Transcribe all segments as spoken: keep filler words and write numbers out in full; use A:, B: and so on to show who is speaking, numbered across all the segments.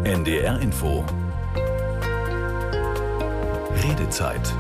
A: N D R Info. Redezeit.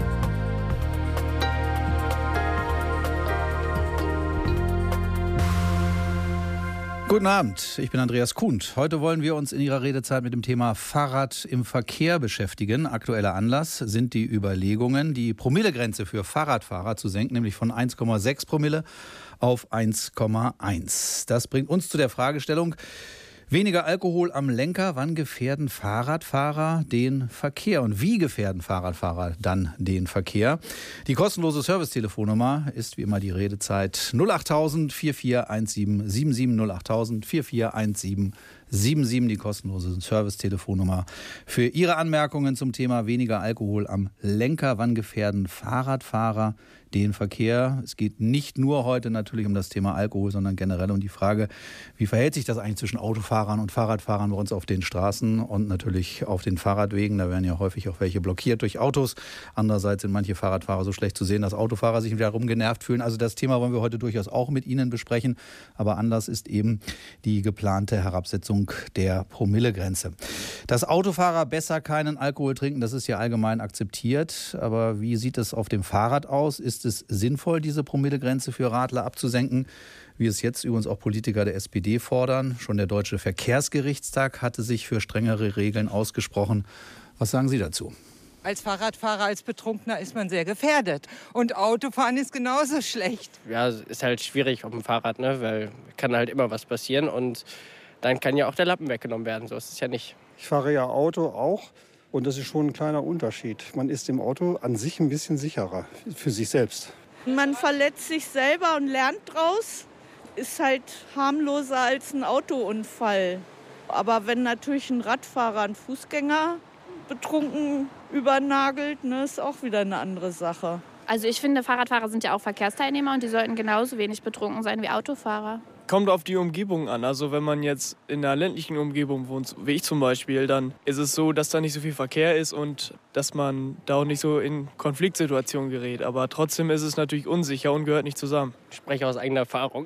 B: Guten Abend, ich bin Andreas Kuhnt. Heute wollen wir uns in Ihrer Redezeit mit dem Thema Fahrrad im Verkehr beschäftigen. Aktueller Anlass sind die Überlegungen, die Promillegrenze für Fahrradfahrer zu senken, nämlich von eins Komma sechs Promille auf eins Komma eins. Das bringt uns zu der Fragestellung: Weniger Alkohol am Lenker, wann gefährden Fahrradfahrer den Verkehr? Und wie gefährden Fahrradfahrer dann den Verkehr? Die kostenlose Servicetelefonnummer ist wie immer die Redezeit null achttausend vierundvierzig siebzehn siebenundsiebzig, null achttausend vierundvierzig siebzehn siebenundsiebzig, die kostenlose Servicetelefonnummer für Ihre Anmerkungen zum Thema weniger Alkohol am Lenker. Wann gefährden Fahrradfahrer den Verkehr? Es geht nicht nur heute natürlich um das Thema Alkohol, sondern generell um die Frage, wie verhält sich das eigentlich zwischen Autofahrern und Fahrradfahrern bei uns auf den Straßen und natürlich auf den Fahrradwegen. Da werden ja häufig auch welche blockiert durch Autos. Andererseits sind manche Fahrradfahrer so schlecht zu sehen, dass Autofahrer sich wiederum genervt fühlen. Also das Thema wollen wir heute durchaus auch mit Ihnen besprechen. Aber anders ist eben die geplante Herabsetzung der Promillegrenze. Dass Autofahrer besser keinen Alkohol trinken, das ist ja allgemein akzeptiert. Aber wie sieht es auf dem Fahrrad aus? Ist es sinnvoll, diese Promillegrenze für Radler abzusenken, wie es jetzt übrigens auch Politiker der S P D fordern? Schon der Deutsche Verkehrsgerichtstag hatte sich für strengere Regeln ausgesprochen. Was sagen Sie dazu?
C: Als Fahrradfahrer, als Betrunkener ist man sehr gefährdet. Und Autofahren ist genauso schlecht.
D: Ja, ist halt schwierig auf dem Fahrrad, ne? Weil kann halt immer was passieren und dann kann ja auch der Lappen weggenommen werden. So ist es ja nicht.
E: Ich fahre ja Auto auch und das ist schon ein kleiner Unterschied. Man ist im Auto an sich ein bisschen sicherer für sich selbst.
F: Man verletzt sich selber und lernt draus. Ist halt harmloser als ein Autounfall. Aber wenn natürlich ein Radfahrer einen Fußgänger betrunken übernagelt, ne, ist auch wieder eine andere Sache.
G: Also ich finde, Fahrradfahrer sind ja auch Verkehrsteilnehmer und die sollten genauso wenig betrunken sein wie Autofahrer.
H: Kommt auf die Umgebung an. Also wenn man jetzt in einer ländlichen Umgebung wohnt, wie ich zum Beispiel, dann ist es so, dass da nicht so viel Verkehr ist und dass man da auch nicht so in Konfliktsituationen gerät. Aber trotzdem ist es natürlich unsicher und gehört nicht zusammen.
D: Ich spreche aus eigener Erfahrung.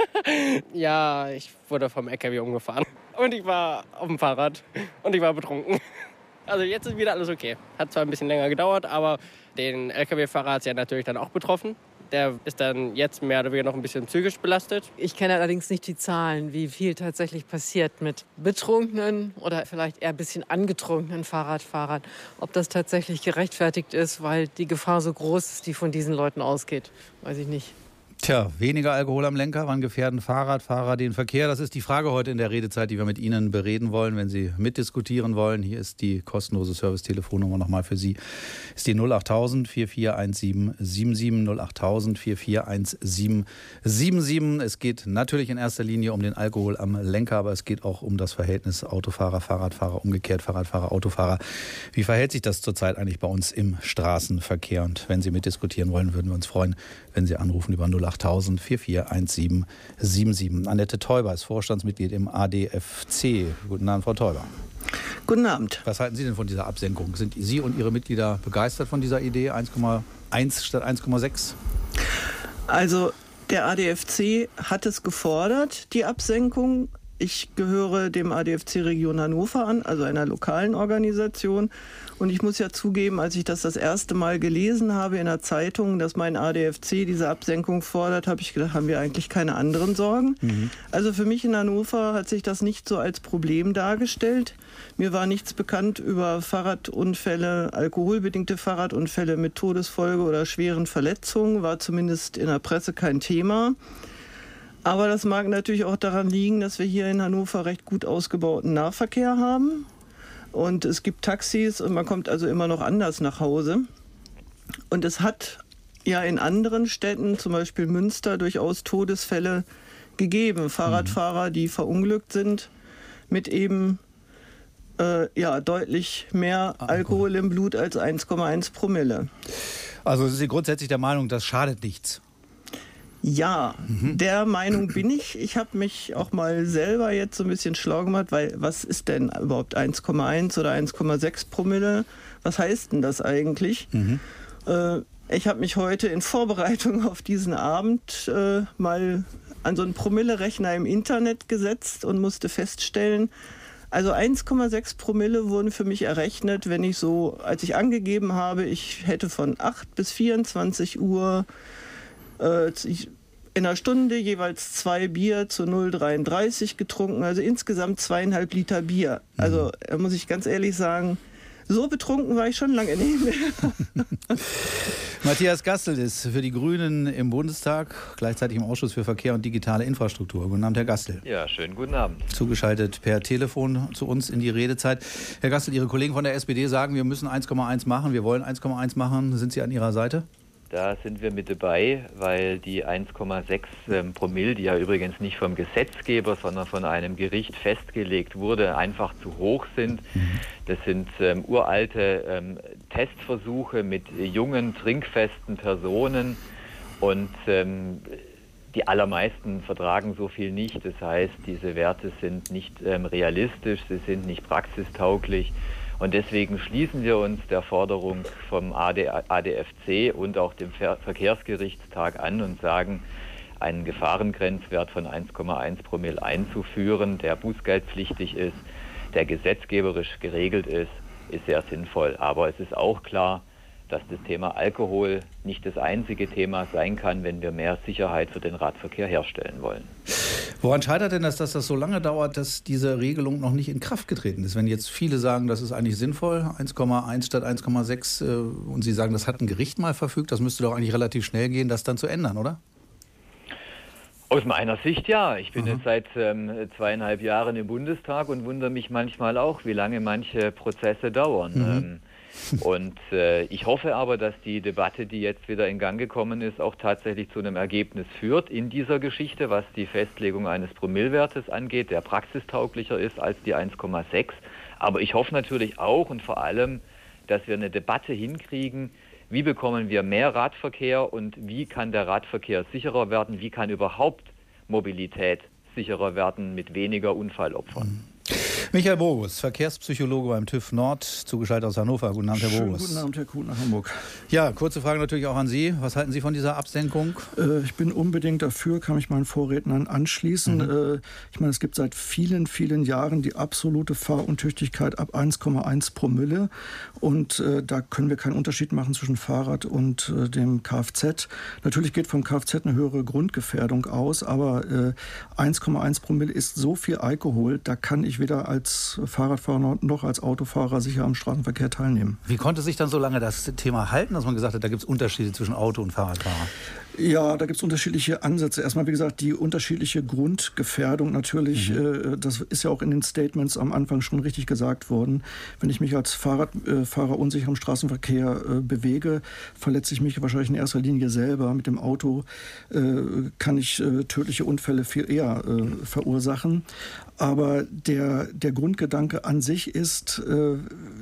D: Ja, ich wurde vom L K W umgefahren und ich war auf dem Fahrrad und ich war betrunken. Also jetzt ist wieder alles okay. Hat zwar ein bisschen länger gedauert, aber den L K W-Fahrer hat es ja natürlich dann auch betroffen. Der ist dann jetzt mehr oder weniger noch ein bisschen psychisch belastet.
I: Ich kenne allerdings nicht die Zahlen, wie viel tatsächlich passiert mit betrunkenen oder vielleicht eher ein bisschen angetrunkenen Fahrradfahrern. Ob das tatsächlich gerechtfertigt ist, weil die Gefahr so groß ist, die von diesen Leuten ausgeht, weiß ich nicht.
B: Tja, weniger Alkohol am Lenker, wann gefährden Fahrradfahrer den Verkehr? Das ist die Frage heute in der Redezeit, die wir mit Ihnen bereden wollen. Wenn Sie mitdiskutieren wollen, hier ist die kostenlose Servicetelefonnummer nochmal für Sie. Ist die null achttausend vierundvierzig siebzehn siebenundsiebzig, null achttausend vierundvierzig siebzehn siebenundsiebzig. Es geht natürlich in erster Linie um den Alkohol am Lenker, aber es geht auch um das Verhältnis Autofahrer, Fahrradfahrer, umgekehrt Fahrradfahrer, Autofahrer. Wie verhält sich das zurzeit eigentlich bei uns im Straßenverkehr? Und wenn Sie mitdiskutieren wollen, würden wir uns freuen, wenn Sie anrufen über null achttausend vierundvierzig siebzehn siebenundsiebzig. Annette Teuber ist Vorstandsmitglied im A D F C. Guten Abend, Frau Teuber.
J: Guten Abend.
B: Was halten Sie denn von dieser Absenkung? Sind Sie und Ihre Mitglieder begeistert von dieser Idee, eins Komma eins statt eins Komma sechs?
J: Also der A D F C hat es gefordert, die Absenkung. Ich gehöre dem A D F C Region Hannover an, also einer lokalen Organisation. Und ich muss ja zugeben, als ich das das erste Mal gelesen habe in der Zeitung, dass mein A D F C diese Absenkung fordert, habe ich gedacht, haben wir eigentlich keine anderen Sorgen? Mhm. Also für mich in Hannover hat sich das nicht so als Problem dargestellt. Mir war nichts bekannt über Fahrradunfälle, alkoholbedingte Fahrradunfälle mit Todesfolge oder schweren Verletzungen, war zumindest in der Presse kein Thema. Aber das mag natürlich auch daran liegen, dass wir hier in Hannover recht gut ausgebauten Nahverkehr haben. Und es gibt Taxis und man kommt also immer noch anders nach Hause. Und es hat ja in anderen Städten, zum Beispiel Münster, durchaus Todesfälle gegeben. Fahrradfahrer, die verunglückt sind mit eben äh, ja, deutlich mehr Alkohol im Blut als eins Komma eins Promille.
B: Also sind Sie grundsätzlich der Meinung, das schadet nichts?
J: Ja, mhm. der Meinung bin ich. Ich habe mich auch mal selber jetzt so ein bisschen schlau gemacht, weil was ist denn überhaupt eins Komma eins oder eins Komma sechs Promille? Was heißt denn das eigentlich? Mhm. Äh, ich habe mich heute in Vorbereitung auf diesen Abend äh, mal an so einen Promillerechner im Internet gesetzt und musste feststellen, Also eins Komma sechs Promille wurden für mich errechnet, wenn ich so, als ich angegeben habe, ich hätte von acht bis vierundzwanzig Uhr äh, ich, in einer Stunde jeweils zwei Bier zu null Komma dreiunddreißig getrunken, also insgesamt zweieinhalb Liter Bier. Also da muss ich ganz ehrlich sagen, so betrunken war ich schon lange nicht mehr.
B: Matthias Gastel ist für die Grünen im Bundestag, gleichzeitig im Ausschuss für Verkehr und digitale Infrastruktur. Guten Abend, Herr Gastel.
K: Ja, schönen guten Abend.
B: Zugeschaltet per Telefon zu uns in die Redezeit. Herr Gastel, Ihre Kollegen von der S P D sagen, wir müssen eins Komma eins machen, wir wollen eins Komma eins machen. Sind Sie an Ihrer Seite?
K: Da sind wir mit dabei, weil die eins Komma sechs ähm, Promille, die ja übrigens nicht vom Gesetzgeber, sondern von einem Gericht festgelegt wurde, einfach zu hoch sind. Das sind ähm, uralte ähm, Testversuche mit jungen, trinkfesten Personen und ähm, die allermeisten vertragen so viel nicht. Das heißt, diese Werte sind nicht ähm, realistisch, sie sind nicht praxistauglich. Und deswegen schließen wir uns der Forderung vom A D F C und auch dem Verkehrsgerichtstag an und sagen, einen Gefahrengrenzwert von eins Komma eins Promille einzuführen, der bußgeldpflichtig ist, der gesetzgeberisch geregelt ist, ist sehr sinnvoll. Aber es ist auch klar, dass das Thema Alkohol nicht das einzige Thema sein kann, wenn wir mehr Sicherheit für den Radverkehr herstellen wollen.
B: Woran scheitert denn das, dass das so lange dauert, dass diese Regelung noch nicht in Kraft getreten ist? Wenn jetzt viele sagen, das ist eigentlich sinnvoll, eins Komma eins statt eins Komma sechs, äh, und Sie sagen, das hat ein Gericht mal verfügt, das müsste doch eigentlich relativ schnell gehen, das dann zu ändern, oder?
K: Aus meiner Sicht ja. Ich bin
B: Aha.
K: jetzt seit ähm, zweieinhalb Jahren im Bundestag und wundere mich manchmal auch, wie lange manche Prozesse dauern.
B: Mhm.
K: Ähm, Und äh, ich hoffe aber, dass die Debatte, die jetzt wieder in Gang gekommen ist, auch tatsächlich zu einem Ergebnis führt in dieser Geschichte, was die Festlegung eines Promillwertes angeht, der praxistauglicher ist als die eins Komma sechs. Aber ich hoffe natürlich auch und vor allem, dass wir eine Debatte hinkriegen, wie bekommen wir mehr Radverkehr und wie kann der Radverkehr sicherer werden, wie kann überhaupt Mobilität sicherer werden mit weniger Unfallopfern.
B: Michael Bogus, Verkehrspsychologe beim TÜV Nord, zugeschaltet aus Hannover. Guten Abend, Herr
L: Schönen
B: Bogus.
L: Guten Abend, Herr Kuhn, nach Hamburg.
B: Ja, kurze Frage natürlich auch an Sie. Was halten Sie von dieser Absenkung?
L: Äh, ich bin unbedingt dafür, kann mich meinen Vorrednern anschließen. Mhm. Äh, ich meine, es gibt seit vielen, vielen Jahren die absolute Fahruntüchtigkeit ab eins Komma eins Promille. Und äh, da können wir keinen Unterschied machen zwischen Fahrrad und äh, dem Kfz. Natürlich geht vom Kfz eine höhere Grundgefährdung aus, aber äh, eins Komma eins Promille ist so viel Alkohol, da kann ich weder als Fahrradfahrer noch als Autofahrer sicher am Straßenverkehr teilnehmen.
B: Wie konnte sich dann so lange das Thema halten, dass man gesagt hat, da gibt es Unterschiede zwischen Auto- und Fahrradfahrer?
L: Ja, da gibt es unterschiedliche Ansätze. Erstmal, wie gesagt, die unterschiedliche Grundgefährdung natürlich. Mhm. Äh, das ist ja auch in den Statements am Anfang schon richtig gesagt worden. Wenn ich mich als Fahrradfahrer äh, unsicher im Straßenverkehr äh, bewege, verletze ich mich wahrscheinlich in erster Linie selber. Mit dem Auto äh, kann ich äh, tödliche Unfälle viel eher äh, verursachen. Aber der, der Grundgedanke an sich ist äh,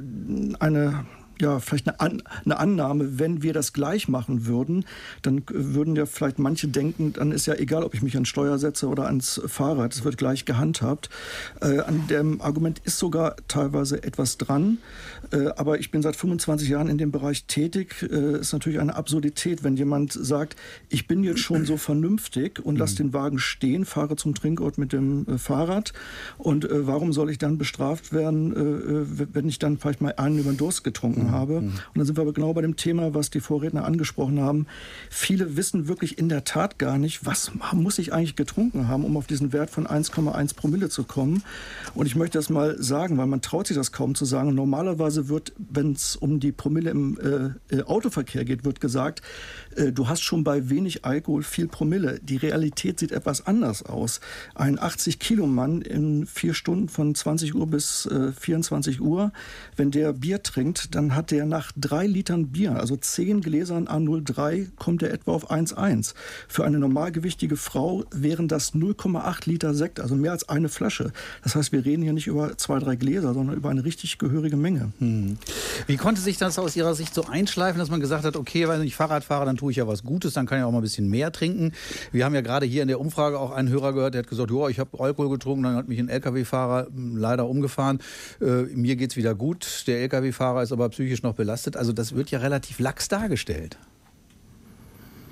L: eine... ja, vielleicht eine, An- eine Annahme, wenn wir das gleich machen würden, dann würden ja vielleicht manche denken, dann ist ja egal, ob ich mich ans Steuer setze oder ans Fahrrad, es wird gleich gehandhabt. Äh, an dem Argument ist sogar teilweise etwas dran, äh, aber ich bin seit fünfundzwanzig Jahren in dem Bereich tätig. Äh, ist natürlich eine Absurdität, wenn jemand sagt, ich bin jetzt schon so vernünftig und lasse den Wagen stehen, fahre zum Trinkort mit dem äh, Fahrrad und äh, warum soll ich dann bestraft werden, äh, wenn ich dann vielleicht mal einen über den Durst getrunken habe. Und dann sind wir aber genau bei dem Thema, was die Vorredner angesprochen haben. Viele wissen wirklich in der Tat gar nicht, was muss ich eigentlich getrunken haben, um auf diesen Wert von eins Komma eins Promille zu kommen. Und ich möchte das mal sagen, weil man traut sich das kaum zu sagen. Normalerweise wird, wenn es um die Promille im äh, Autoverkehr geht, wird gesagt, äh, du hast schon bei wenig Alkohol viel Promille. Die Realität sieht etwas anders aus. Ein achtzig Kilo Mann in vier Stunden von zwanzig Uhr bis äh, vierundzwanzig Uhr, wenn der Bier trinkt, dann hat der nach drei Litern Bier, also zehn Gläsern A null drei, kommt er etwa auf eins Komma eins. Für eine normalgewichtige Frau wären das null Komma acht Liter Sekt, also mehr als eine Flasche. Das heißt, wir reden hier nicht über zwei, drei Gläser, sondern über eine richtig gehörige Menge.
B: Hm. Wie konnte sich das aus Ihrer Sicht so einschleifen, dass man gesagt hat, okay, wenn ich Fahrrad fahre, dann tue ich ja was Gutes, dann kann ich auch mal ein bisschen mehr trinken. Wir haben ja gerade hier in der Umfrage auch einen Hörer gehört, der hat gesagt, ja, ich habe Alkohol getrunken, dann hat mich ein L K W-Fahrer leider umgefahren. Äh, mir geht's wieder gut, der L K W-Fahrer ist aber psychisch noch belastet. Also das wird ja relativ lax dargestellt.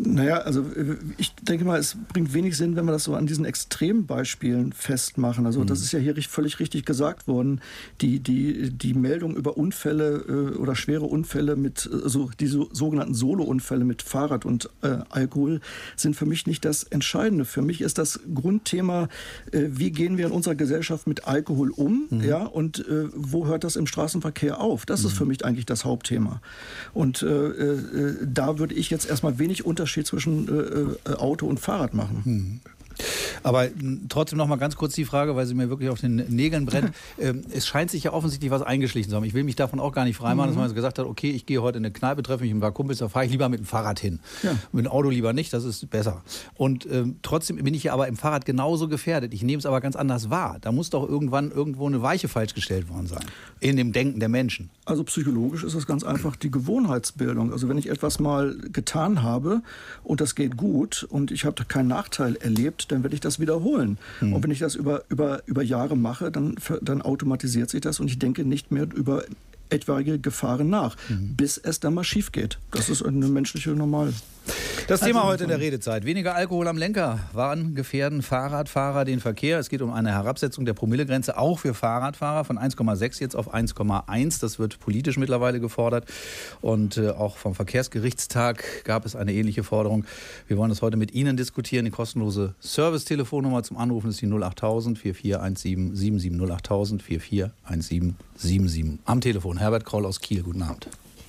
L: Naja, also ich denke mal, es bringt wenig Sinn, wenn wir das so an diesen Extrembeispielen festmachen. Also das ist ja hier völlig richtig gesagt worden. Die, die, die Meldung über Unfälle äh, oder schwere Unfälle mit, also die so, sogenannten Solo-Unfälle mit Fahrrad und äh, Alkohol sind für mich nicht das Entscheidende. Für mich ist das Grundthema, äh, wie gehen wir in unserer Gesellschaft mit Alkohol um, mhm. ja, und äh, wo hört das im Straßenverkehr auf? Das mhm. ist für mich eigentlich das Hauptthema. Und äh, äh, da würde ich jetzt erstmal wenig Unterschied zwischen äh, Auto und Fahrrad machen.
B: Hm. Aber trotzdem noch mal ganz kurz die Frage, weil sie mir wirklich auf den Nägeln brennt. ähm, es scheint sich ja offensichtlich was eingeschlichen zu haben. Ich will mich davon auch gar nicht freimachen, mhm. dass man gesagt hat, okay, ich gehe heute in eine Kneipe, treffe mich mit ein paar Kumpels, da fahre ich lieber mit dem Fahrrad hin. Ja. Mit dem Auto lieber nicht, das ist besser. Und ähm, trotzdem bin ich ja aber im Fahrrad genauso gefährdet. Ich nehme es aber ganz anders wahr. Da muss doch irgendwann irgendwo eine Weiche falsch gestellt worden sein. In dem Denken der Menschen.
L: Also psychologisch ist das ganz einfach die Gewohnheitsbildung. Also wenn ich etwas mal getan habe und das geht gut und ich habe keinen Nachteil erlebt, dann werde ich das wiederholen. Mhm. Und wenn ich das über, über, über Jahre mache, dann, dann automatisiert sich das und ich denke nicht mehr über etwaige Gefahren nach, mhm. bis es dann mal schief geht. Das ist eine menschliche Normal.
B: Das Thema heute in der Redezeit. Weniger Alkohol am Lenker. Wann gefährden Fahrradfahrer den Verkehr? Es geht um eine Herabsetzung der Promillegrenze, auch für Fahrradfahrer, von eins Komma sechs jetzt auf eins Komma eins. Das wird politisch mittlerweile gefordert. Und äh, auch vom Verkehrsgerichtstag gab es eine ähnliche Forderung. Wir wollen das heute mit Ihnen diskutieren. Die kostenlose Service-Telefonnummer zum Anrufen ist die null acht tausend vier vier eins sieben sieben sieben null acht tausend vier vier eins sieben sieben sieben. Am Telefon Herbert Kroll aus Kiel. Guten Abend.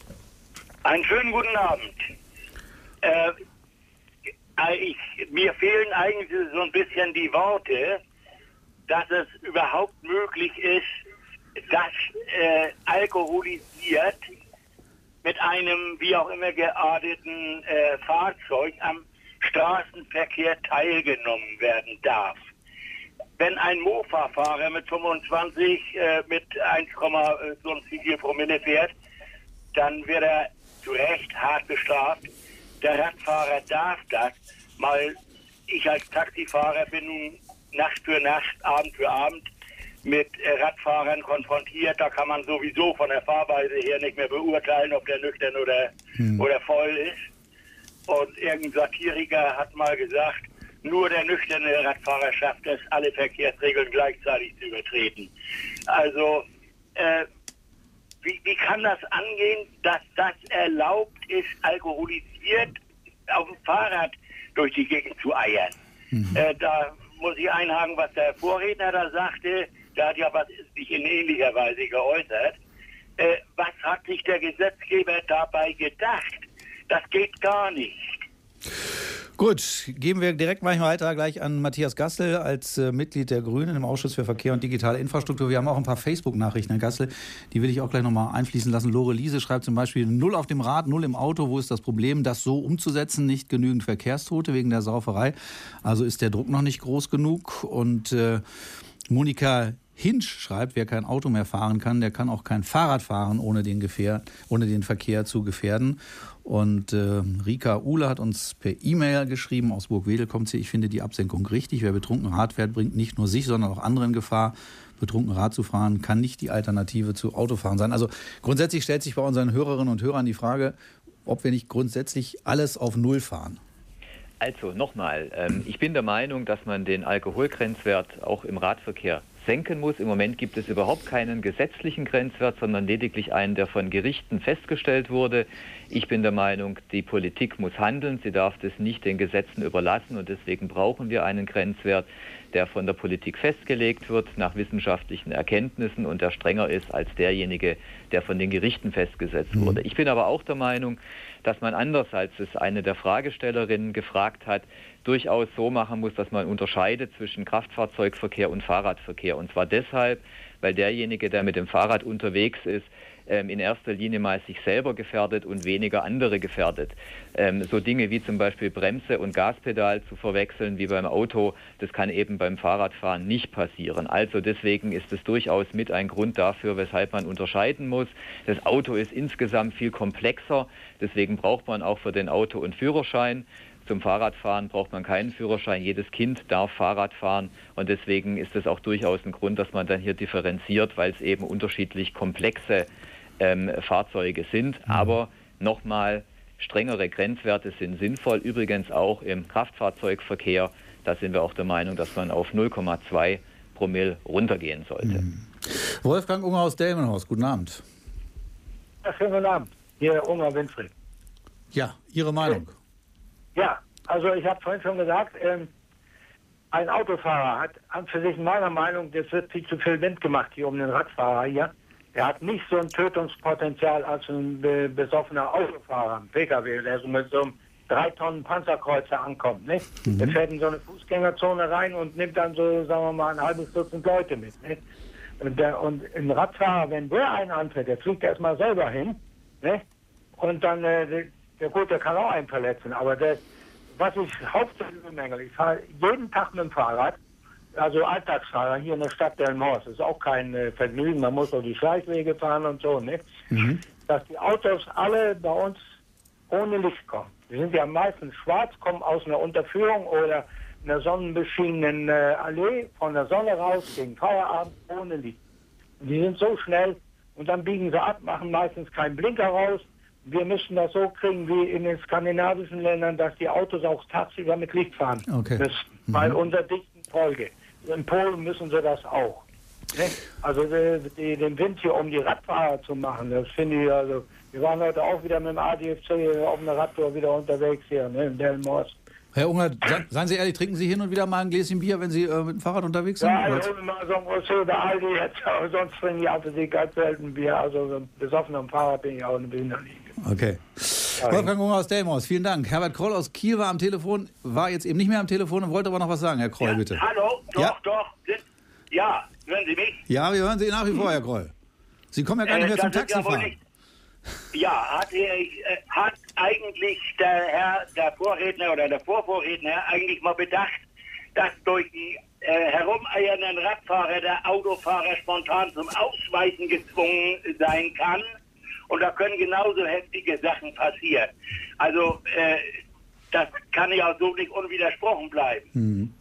M: Einen schönen guten Abend. Äh, ich, mir fehlen eigentlich so ein bisschen die Worte, dass es überhaupt möglich ist, dass äh, alkoholisiert mit einem wie auch immer gearteten äh, Fahrzeug am Straßenverkehr teilgenommen werden darf. Wenn ein Mofa-Fahrer mit fünfundzwanzig äh, mit eins, so vier Promille fährt, dann wird er zu Recht hart bestraft. Der Radfahrer darf das, weil ich als Taxifahrer bin nun Nacht für Nacht, Abend für Abend mit Radfahrern konfrontiert. Da kann man sowieso von der Fahrweise her nicht mehr beurteilen, ob der nüchtern oder, hm. oder voll ist. Und irgendein Satiriker hat mal gesagt, nur der nüchterne Radfahrer schafft es, alle Verkehrsregeln gleichzeitig zu übertreten. Also, äh, Wie, wie kann das angehen, dass das erlaubt ist, alkoholisiert auf dem Fahrrad durch die Gegend zu eiern? Mhm. Äh, da muss ich einhaken, was der Vorredner da sagte. Der hat ja was sich in ähnlicher Weise geäußert. Äh, was hat sich der Gesetzgeber dabei gedacht? Das geht gar nicht.
B: Gut, geben wir direkt mal weiter gleich an Matthias Gastel als äh, Mitglied der Grünen im Ausschuss für Verkehr und digitale Infrastruktur. Wir haben auch ein paar Facebook-Nachrichten, Herr Gastel, die will ich auch gleich nochmal einfließen lassen. Lore Liese schreibt zum Beispiel, null auf dem Rad, null im Auto. Wo ist das Problem, das so umzusetzen? Nicht genügend Verkehrstote wegen der Sauferei. Also ist der Druck noch nicht groß genug. Und äh, Monika Hinsch schreibt, wer kein Auto mehr fahren kann, der kann auch kein Fahrrad fahren, ohne den, Gefähr, ohne den Verkehr zu gefährden. Und äh, Rika Uhle hat uns per E-Mail geschrieben, aus Burgwedel kommt sie, ich finde die Absenkung richtig. Wer betrunken Rad fährt, bringt nicht nur sich, sondern auch andere in Gefahr. Betrunken Rad zu fahren kann nicht die Alternative zu Autofahren sein. Also grundsätzlich stellt sich bei unseren Hörerinnen und Hörern die Frage, ob wir nicht grundsätzlich alles auf Null fahren.
K: Also nochmal, ähm, ich bin der Meinung, dass man den Alkoholgrenzwert auch im Radverkehr senken muss. Im Moment gibt es überhaupt keinen gesetzlichen Grenzwert, sondern lediglich einen, der von Gerichten festgestellt wurde. Ich bin der Meinung, die Politik muss handeln. Sie darf das nicht den Gesetzen überlassen und deswegen brauchen wir einen Grenzwert, der von der Politik festgelegt wird nach wissenschaftlichen Erkenntnissen und der strenger ist als derjenige, der von den Gerichten festgesetzt wurde. Ich bin aber auch der Meinung, dass man anders, als es eine der Fragestellerinnen gefragt hat, durchaus so machen muss, dass man unterscheidet zwischen Kraftfahrzeugverkehr und Fahrradverkehr. Und zwar deshalb, weil derjenige, der mit dem Fahrrad unterwegs ist, ähm, in erster Linie mal sich selber gefährdet und weniger andere gefährdet. Ähm, so Dinge wie zum Beispiel Bremse und Gaspedal zu verwechseln wie beim Auto, das kann eben beim Fahrradfahren nicht passieren. Also deswegen ist es durchaus mit ein Grund dafür, weshalb man unterscheiden muss. Das Auto ist insgesamt viel komplexer, deswegen braucht man auch für den Auto- und Führerschein. Zum Fahrradfahren braucht man keinen Führerschein. Jedes Kind darf Fahrrad fahren und deswegen ist es auch durchaus ein Grund, dass man dann hier differenziert, weil es eben unterschiedlich komplexe ähm, Fahrzeuge sind. Aber nochmal, strengere Grenzwerte sind sinnvoll, übrigens auch im Kraftfahrzeugverkehr. Da sind wir auch der Meinung, dass man auf null Komma zwei Promille runtergehen sollte.
B: Mhm. Wolfgang Unger aus Delmenhorst, guten Abend.
N: Ja, schönen guten Abend. Hier Unger Winfried.
B: Ja, Ihre Meinung?
N: Ja, also ich habe vorhin schon gesagt, ähm, ein Autofahrer hat an für sich meiner Meinung, das wird viel zu viel Wind gemacht hier um den Radfahrer hier. Der hat nicht so ein Tötungspotenzial als ein be besoffener Autofahrer, ein P K W, der so mit so einem drei Tonnen Panzerkreuzer ankommt. Nicht? Mhm. Der fährt in so eine Fußgängerzone rein und nimmt dann so, sagen wir mal, ein halbes Dutzend Leute mit. Nicht? Und, der, und ein Radfahrer, wenn der einen anfährt, der fliegt erstmal selber hin. Nicht? Und dann, äh, der, der, gut, der kann auch einen verletzen. Aber der, was ich hauptsächlich bemängel, ich fahre jeden Tag mit dem Fahrrad, also Alltagsfahrer hier in der Stadt Delmenhorst. Das ist auch kein äh, Vergnügen, man muss auf die Schleichwege fahren und so. Nicht? Mhm. Dass die Autos alle bei uns ohne Licht kommen. Die sind ja meistens schwarz, kommen aus einer Unterführung oder einer sonnenbeschienenen äh, Allee von der Sonne raus gegen Feierabend ohne Licht. Und die sind so schnell und dann biegen sie ab, machen meistens keinen Blinker raus. Wir müssen das so kriegen wie in den skandinavischen Ländern, dass die Autos auch tagsüber mit Licht fahren
B: okay.
N: müssen, mhm. weil unser dichten Folge. In Polen müssen sie das auch. Ne? Also die, die, den Wind hier um die Radfahrer zu machen, das finde ich, also wir waren heute auch wieder mit dem A D F C auf einer Radtour wieder unterwegs hier, ne, in Delmenhorst.
B: Herr Unger, seien Sie ehrlich, trinken Sie hin und wieder mal ein Gläschen Bier, wenn Sie äh, mit dem Fahrrad unterwegs sind?
N: Ja, ich hole mal so ein Rosé bei Aldi jetzt, aber sonst trinke ich auch für Sie ganz selten Bier. Also so besoffen am Fahrrad bin ich auch ein bisschen nicht.
B: Okay. Wolfgang Unger aus Delmenhorst, vielen Dank. Herbert Kroll aus Kiel war am Telefon, war jetzt eben nicht mehr am Telefon und wollte aber noch was sagen. Herr Kroll,
M: ja,
B: bitte.
M: Hallo, doch,
B: ja?
M: doch. Ja, hören Sie mich?
B: Ja, wir hören Sie nach wie vor, Herr Kroll. Sie kommen ja gar nicht mehr
M: äh,
B: zum Taxifahren.
M: Ja, ja, hat, äh, hat eigentlich der Herr, der Vorredner oder der Vorvorredner eigentlich mal bedacht, dass durch die äh, herumeiernden Radfahrer der Autofahrer spontan zum Ausweichen gezwungen sein kann. Und da können genauso heftige Sachen passieren. Also äh, das kann ja auch so nicht unwidersprochen bleiben.
B: Hm.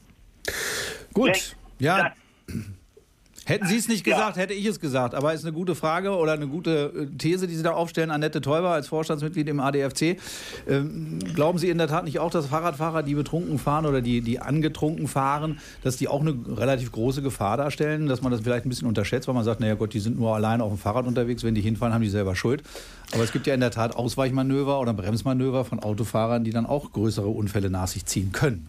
B: Gut,
M: Nicht?
B: ja.
M: Das,
B: Hätten Sie es nicht gesagt, ja. hätte ich es gesagt. Aber ist eine gute Frage oder eine gute These, die Sie da aufstellen. Annette Teuber als Vorstandsmitglied im A D F C. Ähm, glauben Sie in der Tat nicht auch, dass Fahrradfahrer, die betrunken fahren oder die, die angetrunken fahren, dass die auch eine relativ große Gefahr darstellen? Dass man das vielleicht ein bisschen unterschätzt, weil man sagt, naja Gott, die sind nur alleine auf dem Fahrrad unterwegs. Wenn die hinfallen, haben die selber Schuld. Aber es gibt ja in der Tat Ausweichmanöver oder Bremsmanöver von Autofahrern, die dann auch größere Unfälle nach sich ziehen können.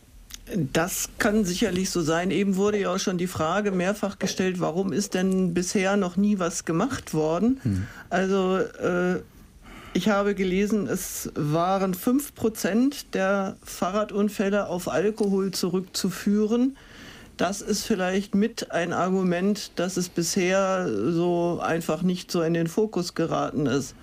J: Das kann sicherlich so sein. Eben wurde ja auch schon die Frage mehrfach gestellt, warum ist denn bisher noch nie was gemacht worden? Hm. Also äh, ich habe gelesen, es waren fünf Prozent der Fahrradunfälle auf Alkohol zurückzuführen. Das ist vielleicht mit ein Argument, dass es bisher so einfach nicht so in den Fokus geraten ist.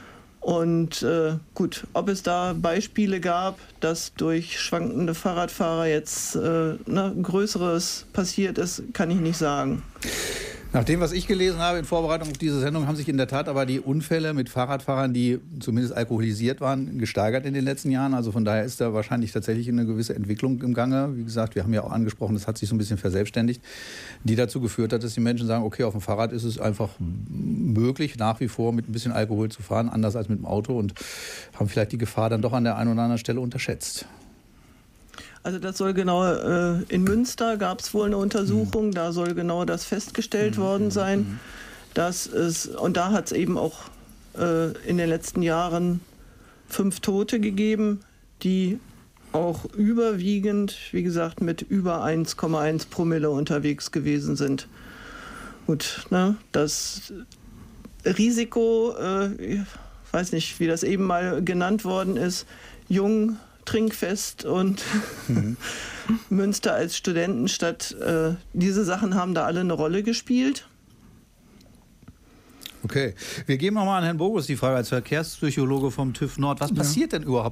J: Und äh, gut, ob es da Beispiele gab, dass durch schwankende Fahrradfahrer jetzt äh, ne, Größeres passiert ist, kann ich nicht sagen.
B: Nach dem, was ich gelesen habe in Vorbereitung auf diese Sendung, haben sich in der Tat aber die Unfälle mit Fahrradfahrern, die zumindest alkoholisiert waren, gesteigert in den letzten Jahren. Also von daher ist da wahrscheinlich tatsächlich eine gewisse Entwicklung im Gange. Wie gesagt, wir haben ja auch angesprochen, das hat sich so ein bisschen verselbstständigt, die dazu geführt hat, dass die Menschen sagen, okay, auf dem Fahrrad ist es einfach möglich, nach wie vor mit ein bisschen Alkohol zu fahren, anders als mit dem Auto, und haben vielleicht die Gefahr dann doch an der einen oder anderen Stelle unterschätzt.
J: Also das soll genau, äh, in Münster gab es wohl eine Untersuchung, mhm. da soll genau das festgestellt mhm. worden sein. Mhm. Dass es, und da hat es eben auch äh, in den letzten Jahren fünf Tote gegeben, die auch überwiegend, wie gesagt, mit über eins Komma eins Promille unterwegs gewesen sind. Gut, ne, das Risiko, äh, ich weiß nicht, wie das eben mal genannt worden ist, jung, trinkfest und mhm. Münster als Studentenstadt, äh, diese Sachen haben da alle eine Rolle gespielt.
B: Okay, wir geben nochmal an Herrn Bogus die Frage als Verkehrspsychologe vom TÜV Nord. Was passiert ja. denn überhaupt ab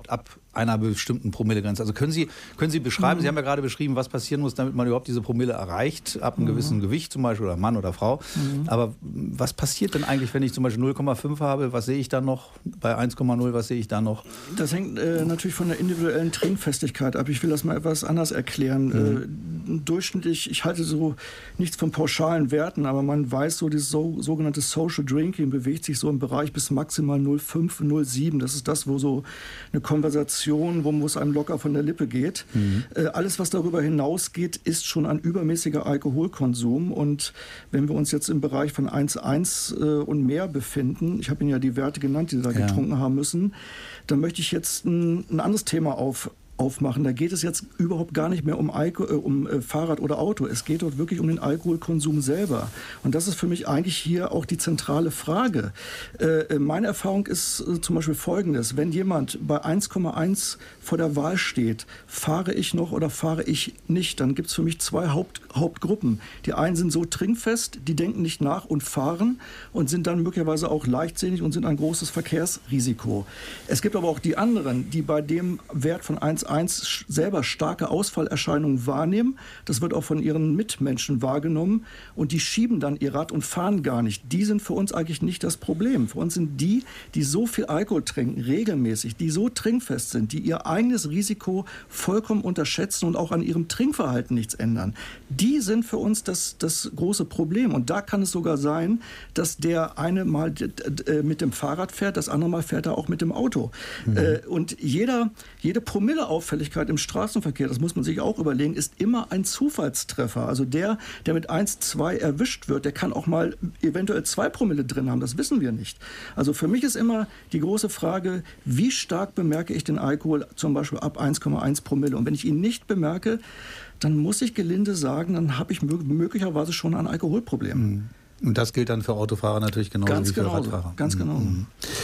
B: einer bestimmten Promillegrenze. Also können Sie, können Sie beschreiben, mhm. Sie haben ja gerade beschrieben, was passieren muss, damit man überhaupt diese Promille erreicht, ab einem mhm. gewissen Gewicht zum Beispiel, oder Mann oder Frau. Mhm. Aber was passiert denn eigentlich, wenn ich zum Beispiel null Komma fünf habe? Was sehe ich dann noch? Bei eins Komma null, was sehe ich da noch?
L: Das hängt äh, natürlich von der individuellen Trinkfestigkeit ab. Ich will das mal etwas anders erklären. Mhm. Äh, durchschnittlich, ich halte so nichts von pauschalen Werten, aber man weiß, so dieses so, sogenannte Social Drinking bewegt sich so im Bereich bis maximal null Komma fünf, null Komma sieben. Das ist das, wo so eine Konversation, wo es einem locker von der Lippe geht. Mhm. Äh, alles, was darüber hinausgeht, ist schon ein übermäßiger Alkoholkonsum. Und wenn wir uns jetzt im Bereich von eins Komma eins äh, und mehr befinden, ich habe Ihnen ja die Werte genannt, die Sie da ja. getrunken haben müssen, dann möchte ich jetzt ein, ein anderes Thema auf aufmachen. Da geht es jetzt überhaupt gar nicht mehr um, Alko- äh, um äh, Fahrrad oder Auto. Es geht dort wirklich um den Alkoholkonsum selber. Und das ist für mich eigentlich hier auch die zentrale Frage. Äh, meine Erfahrung ist äh, zum Beispiel folgendes. Wenn jemand bei eins Komma eins vor der Wahl steht, fahre ich noch oder fahre ich nicht, dann gibt es für mich zwei Haupt, Hauptgruppen. Die einen sind so trinkfest, die denken nicht nach und fahren und sind dann möglicherweise auch leichtsinnig und sind ein großes Verkehrsrisiko. Es gibt aber auch die anderen, die bei dem Wert von eins Komma eins selber starke Ausfallerscheinungen wahrnehmen. Das wird auch von ihren Mitmenschen wahrgenommen. Und die schieben dann ihr Rad und fahren gar nicht. Die sind für uns eigentlich nicht das Problem. Für uns sind die, die so viel Alkohol trinken, regelmäßig, die so trinkfest sind, die ihr eigenes Risiko vollkommen unterschätzen und auch an ihrem Trinkverhalten nichts ändern. Die sind für uns das, das große Problem. Und da kann es sogar sein, dass der eine mal mit dem Fahrrad fährt, das andere Mal fährt er auch mit dem Auto. Mhm. Und jeder, jede Promilleauffälligkeit im Straßenverkehr, das muss man sich auch überlegen, ist immer ein Zufallstreffer. Also der, der mit eins Komma zwei erwischt wird, der kann auch mal eventuell zwei Promille drin haben, das wissen wir nicht. Also für mich ist immer die große Frage, wie stark bemerke ich den Alkohol zum Beispiel ab eins Komma eins Promille? Und wenn ich ihn nicht bemerke, dann muss ich gelinde sagen, dann habe ich möglicherweise schon ein Alkoholproblem.
B: Und das gilt dann für Autofahrer natürlich genauso
L: ganz
B: wie für
L: genauso,
B: Radfahrer.
L: Ganz genau.
B: Mhm.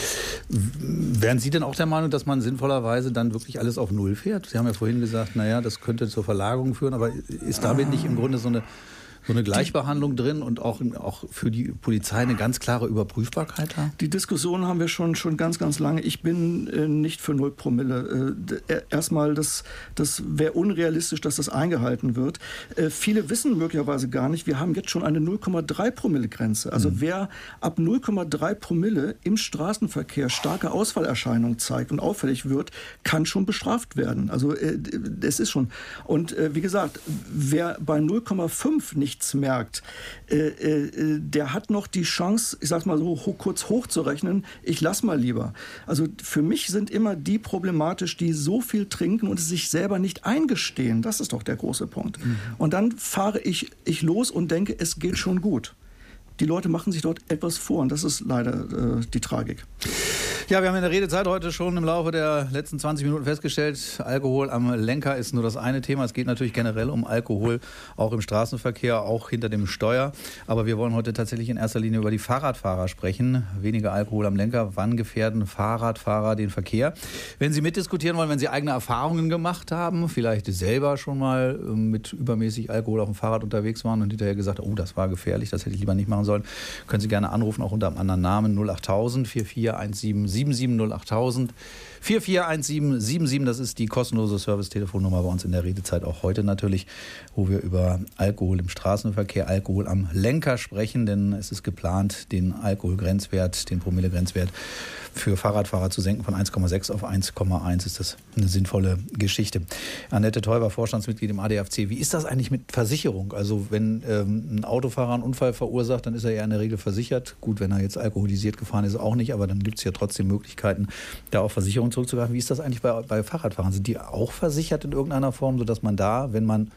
B: Wären Sie denn auch der Meinung, dass man sinnvollerweise dann wirklich alles auf Null fährt? Sie haben ja vorhin gesagt, naja, das könnte zur Verlagerung führen, aber ist damit nicht im Grunde so eine, so eine Gleichbehandlung drin und auch, auch für die Polizei eine ganz klare Überprüfbarkeit da?
L: Die Diskussion haben wir schon, schon ganz, ganz lange. Ich bin äh, nicht für null Promille. Äh, erstmal, das, das wäre unrealistisch, dass das eingehalten wird. Äh, viele wissen möglicherweise gar nicht, wir haben jetzt schon eine null Komma drei Promille Grenze. Also mhm. wer ab null Komma drei Promille im Straßenverkehr starke Ausfallerscheinungen zeigt und auffällig wird, kann schon bestraft werden. Also äh, das ist schon. Und äh, wie gesagt, wer bei null Komma fünf nicht merkt, äh, äh, der hat noch die Chance, ich sag mal so ho- kurz hochzurechnen, ich lass mal lieber. Also für mich sind immer die problematisch, die so viel trinken und es sich selber nicht eingestehen. Das ist doch der große Punkt. Mhm. Und dann fahre ich, ich los und denke, es geht schon gut. Die Leute machen sich dort etwas vor und das ist leider äh, die Tragik.
B: Ja, wir haben in der Redezeit heute schon im Laufe der letzten zwanzig Minuten festgestellt, Alkohol am Lenker ist nur das eine Thema. Es geht natürlich generell um Alkohol, auch im Straßenverkehr, auch hinter dem Steuer. Aber wir wollen heute tatsächlich in erster Linie über die Fahrradfahrer sprechen. Weniger Alkohol am Lenker, wann gefährden Fahrradfahrer den Verkehr? Wenn Sie mitdiskutieren wollen, wenn Sie eigene Erfahrungen gemacht haben, vielleicht selber schon mal mit übermäßig Alkohol auf dem Fahrrad unterwegs waren und hinterher gesagt, oh, das war gefährlich, das hätte ich lieber nicht machen sollen, können Sie gerne anrufen, auch unter einem anderen Namen, null acht tausend, vier vier eins sieben sieben sieben null acht tausend, vier vier eins sieben sieben sieben, das ist die kostenlose Service-Telefonnummer bei uns in der Redezeit, auch heute natürlich, wo wir über Alkohol im Straßenverkehr, Alkohol am Lenker sprechen, denn es ist geplant, den Alkoholgrenzwert, den Promillegrenzwert für Fahrradfahrer zu senken von eins Komma sechs auf eins Komma eins. Ist das eine sinnvolle Geschichte. Annette Teuber, Vorstandsmitglied im A D F C. Wie ist das eigentlich mit Versicherung? Also wenn ähm, ein Autofahrer einen Unfall verursacht, dann ist er ja in der Regel versichert. Gut, wenn er jetzt alkoholisiert gefahren ist, auch nicht, aber dann gibt es ja trotzdem Möglichkeiten, da auf Versicherung zurückzugreifen. Wie ist das eigentlich bei, bei Fahrradfahrern? Sind die auch versichert in irgendeiner Form, sodass man da, wenn man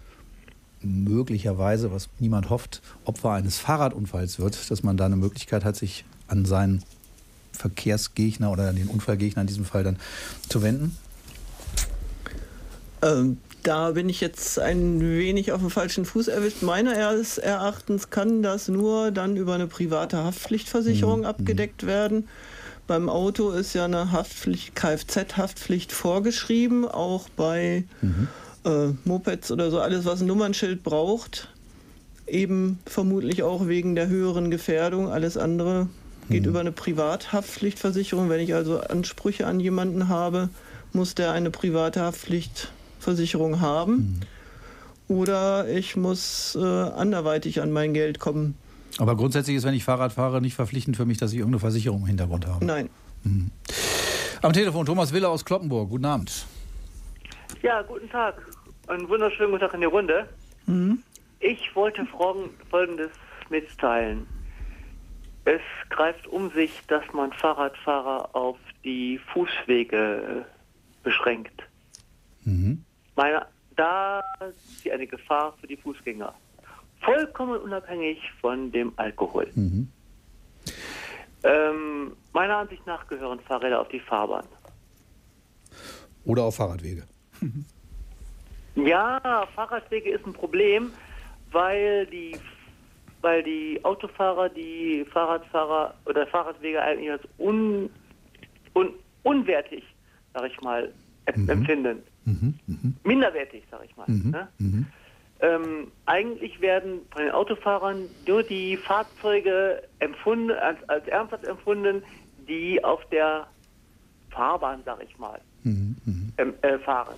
B: möglicherweise, was niemand hofft, Opfer eines Fahrradunfalls wird, dass man da eine Möglichkeit hat, sich an seinen Verkehrsgegner oder an den Unfallgegner in diesem Fall dann zu wenden?
J: Ähm, da bin ich jetzt ein wenig auf dem falschen Fuß erwischt. Meines Erachtens kann das nur dann über eine private Haftpflichtversicherung mhm. abgedeckt werden. Beim Auto ist ja eine Haftpflicht, Kfz-Haftpflicht vorgeschrieben, auch bei mhm. äh, Mopeds oder so, alles was ein Nummernschild braucht. Eben vermutlich auch wegen der höheren Gefährdung, alles andere geht mhm. über eine Privathaftpflichtversicherung. Wenn ich also Ansprüche an jemanden habe muss der eine private Haftpflichtversicherung haben. Mhm. Oder ich muss äh, anderweitig an mein Geld kommen.
B: Aber grundsätzlich ist, wenn ich Fahrrad fahre, nicht verpflichtend für mich, dass ich irgendeine Versicherung im Hintergrund habe.
J: Nein.
B: Mhm. Am Telefon Thomas Wille aus Cloppenburg. Guten Abend.
O: Ja, guten Tag. Einen wunderschönen guten Tag in die Runde.
J: Mhm.
O: Ich wollte Folgendes mitteilen. Es greift um sich, dass man Fahrradfahrer auf die Fußwege beschränkt.
B: Mhm.
O: Meine, da ist sie eine Gefahr für die Fußgänger. Vollkommen unabhängig von dem Alkohol.
B: Mhm.
O: Ähm, meiner Ansicht nach gehören Fahrräder auf die Fahrbahn.
B: Oder auf Fahrradwege.
O: Ja, Fahrradwege ist ein Problem, weil die, weil die Autofahrer die Fahrradfahrer oder Fahrradwege eigentlich als un, un, unwertig, sag ich mal,
B: mhm.
O: empfinden.
B: Mhm. Mhm.
O: Minderwertig, sag ich mal.
B: Mhm.
O: Ne?
B: Mhm.
O: Ähm, eigentlich werden von den Autofahrern nur die Fahrzeuge empfunden, als, als ernsthaft empfunden, die auf der Fahrbahn, sag ich mal,
B: Mhm. Mhm.
O: ähm, äh, fahren.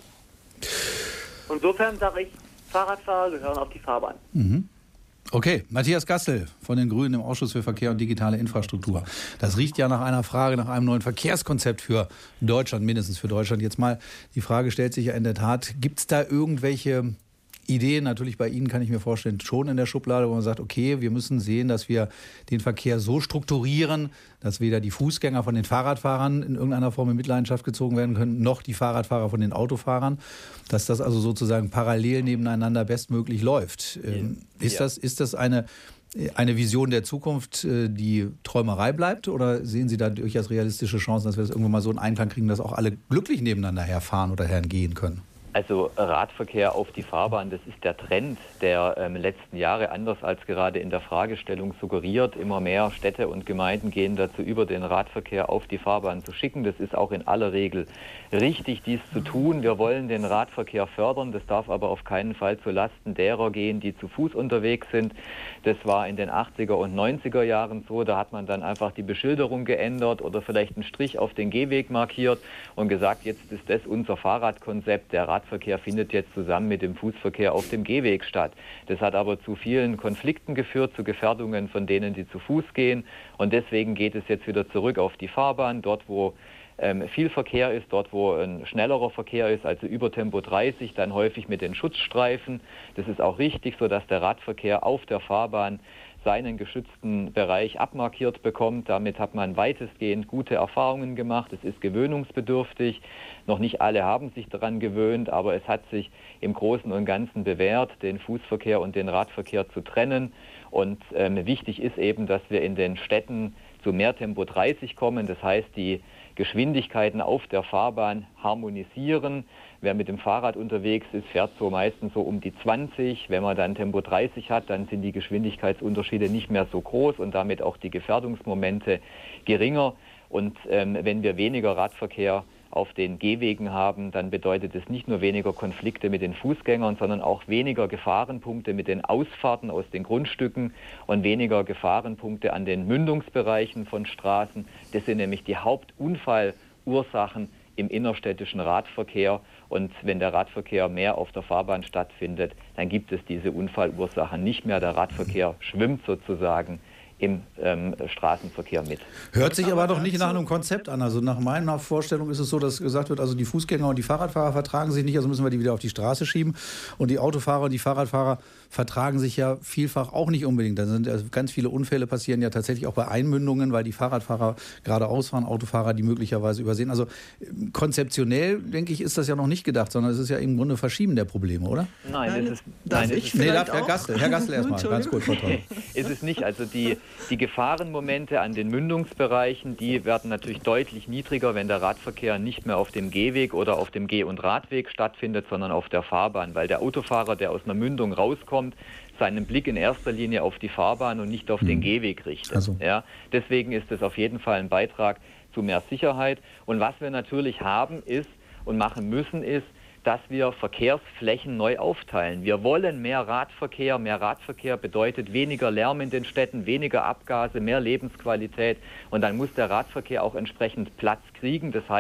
O: Insofern sage ich, Fahrradfahrer gehören auf die Fahrbahn.
B: Mhm. Okay, Matthias Gastel von den Grünen im Ausschuss für Verkehr und digitale Infrastruktur. Das riecht ja nach einer Frage, nach einem neuen Verkehrskonzept für Deutschland, mindestens für Deutschland. Jetzt mal, die Frage stellt sich ja in der Tat, gibt es da irgendwelche Ideen, natürlich bei Ihnen kann ich mir vorstellen, schon in der Schublade, wo man sagt, okay, wir müssen sehen, dass wir den Verkehr so strukturieren, dass weder die Fußgänger von den Fahrradfahrern in irgendeiner Form in Mitleidenschaft gezogen werden können, noch die Fahrradfahrer von den Autofahrern, dass das also sozusagen parallel nebeneinander bestmöglich läuft. Ähm, ist,
K: Ja.
B: das, ist das eine, eine Vision der Zukunft, die Träumerei bleibt, oder sehen Sie da durchaus realistische Chancen, dass wir das irgendwann mal so in Einklang kriegen, dass auch alle glücklich nebeneinander herfahren oder hergehen können?
K: Also Radverkehr auf die Fahrbahn, das ist der Trend der ähm, letzten Jahre, anders als gerade in der Fragestellung suggeriert. Immer mehr Städte und Gemeinden gehen dazu über, den Radverkehr auf die Fahrbahn zu schicken. Das ist auch in aller Regel richtig, dies zu tun. Wir wollen den Radverkehr fördern. Das darf aber auf keinen Fall zu Lasten derer gehen, die zu Fuß unterwegs sind. Das war in den achtziger und neunziger Jahren so. Da hat man dann einfach die Beschilderung geändert oder vielleicht einen Strich auf den Gehweg markiert und gesagt, jetzt ist das unser Fahrradkonzept. Der Radverkehr findet jetzt zusammen mit dem Fußverkehr auf dem Gehweg statt. Das hat aber zu vielen Konflikten geführt, zu Gefährdungen von denen, die zu Fuß gehen. Und deswegen geht es jetzt wieder zurück auf die Fahrbahn, dort wo ähm, viel Verkehr ist, dort wo ein schnellerer Verkehr ist, also über Tempo dreißig, dann häufig mit den Schutzstreifen. Das ist auch richtig, sodass der Radverkehr auf der Fahrbahn seinen geschützten Bereich abmarkiert bekommt. Damit hat man weitestgehend gute Erfahrungen gemacht. Es ist gewöhnungsbedürftig. Noch nicht alle haben sich daran gewöhnt, aber es hat sich im Großen und Ganzen bewährt, den Fußverkehr und den Radverkehr zu trennen. Und ähm, wichtig ist eben, dass wir in den Städten zu mehr Tempo dreißig kommen. Das heißt, die Geschwindigkeiten auf der Fahrbahn harmonisieren. Wer mit dem Fahrrad unterwegs ist, fährt so meistens so um die zwanzig. Wenn man dann Tempo dreißig hat, dann sind die Geschwindigkeitsunterschiede nicht mehr so groß und damit auch die Gefährdungsmomente geringer. Und ähm, wenn wir weniger Radverkehr auf den Gehwegen haben, dann bedeutet es nicht nur weniger Konflikte mit den Fußgängern, sondern auch weniger Gefahrenpunkte mit den Ausfahrten aus den Grundstücken und weniger Gefahrenpunkte an den Mündungsbereichen von Straßen. Das sind nämlich die Hauptunfallursachen im innerstädtischen Radverkehr. Und wenn der Radverkehr mehr auf der Fahrbahn stattfindet, dann gibt es diese Unfallursachen nicht mehr. Der Radverkehr schwimmt sozusagen im ähm, Straßenverkehr mit.
B: Hört sich aber doch nicht nach einem Konzept an. Also nach meiner Vorstellung ist es so, dass gesagt wird, also die Fußgänger und die Fahrradfahrer vertragen sich nicht, also müssen wir die wieder auf die Straße schieben. Und die Autofahrer und die Fahrradfahrer vertragen sich ja vielfach auch nicht unbedingt. Da sind also ganz viele Unfälle passieren ja tatsächlich auch bei Einmündungen, weil die Fahrradfahrer geradeaus fahren, Autofahrer die möglicherweise übersehen. Also konzeptionell, denke ich, ist das ja noch nicht gedacht, sondern es ist ja im Grunde Verschieben der Probleme, oder?
K: Nein,
J: Nein,
K: das ist...
J: darf
K: nein,
J: ich
K: das ist
B: nee, darf
J: vielleicht
B: Herr
J: auch?
B: Gastel. Herr Gastel erstmal, ganz kurz, Frau Toll.
K: ist es nicht. Also die, die Gefahrenmomente an den Mündungsbereichen, die werden natürlich deutlich niedriger, wenn der Radverkehr nicht mehr auf dem Gehweg oder auf dem Geh- und Radweg stattfindet, sondern auf der Fahrbahn, weil der Autofahrer, der aus einer Mündung rauskommt, seinen Blick in erster Linie auf die Fahrbahn und nicht auf mhm. den Gehweg richtet.
B: Also.
K: Ja, deswegen ist es auf jeden Fall ein Beitrag zu mehr Sicherheit. Und was wir natürlich haben ist und machen müssen ist, dass wir Verkehrsflächen neu aufteilen. Wir wollen mehr Radverkehr. Mehr Radverkehr bedeutet weniger Lärm in den Städten, weniger Abgase, mehr Lebensqualität. Und dann muss der Radverkehr auch entsprechend Platz kriegen. Das heißt,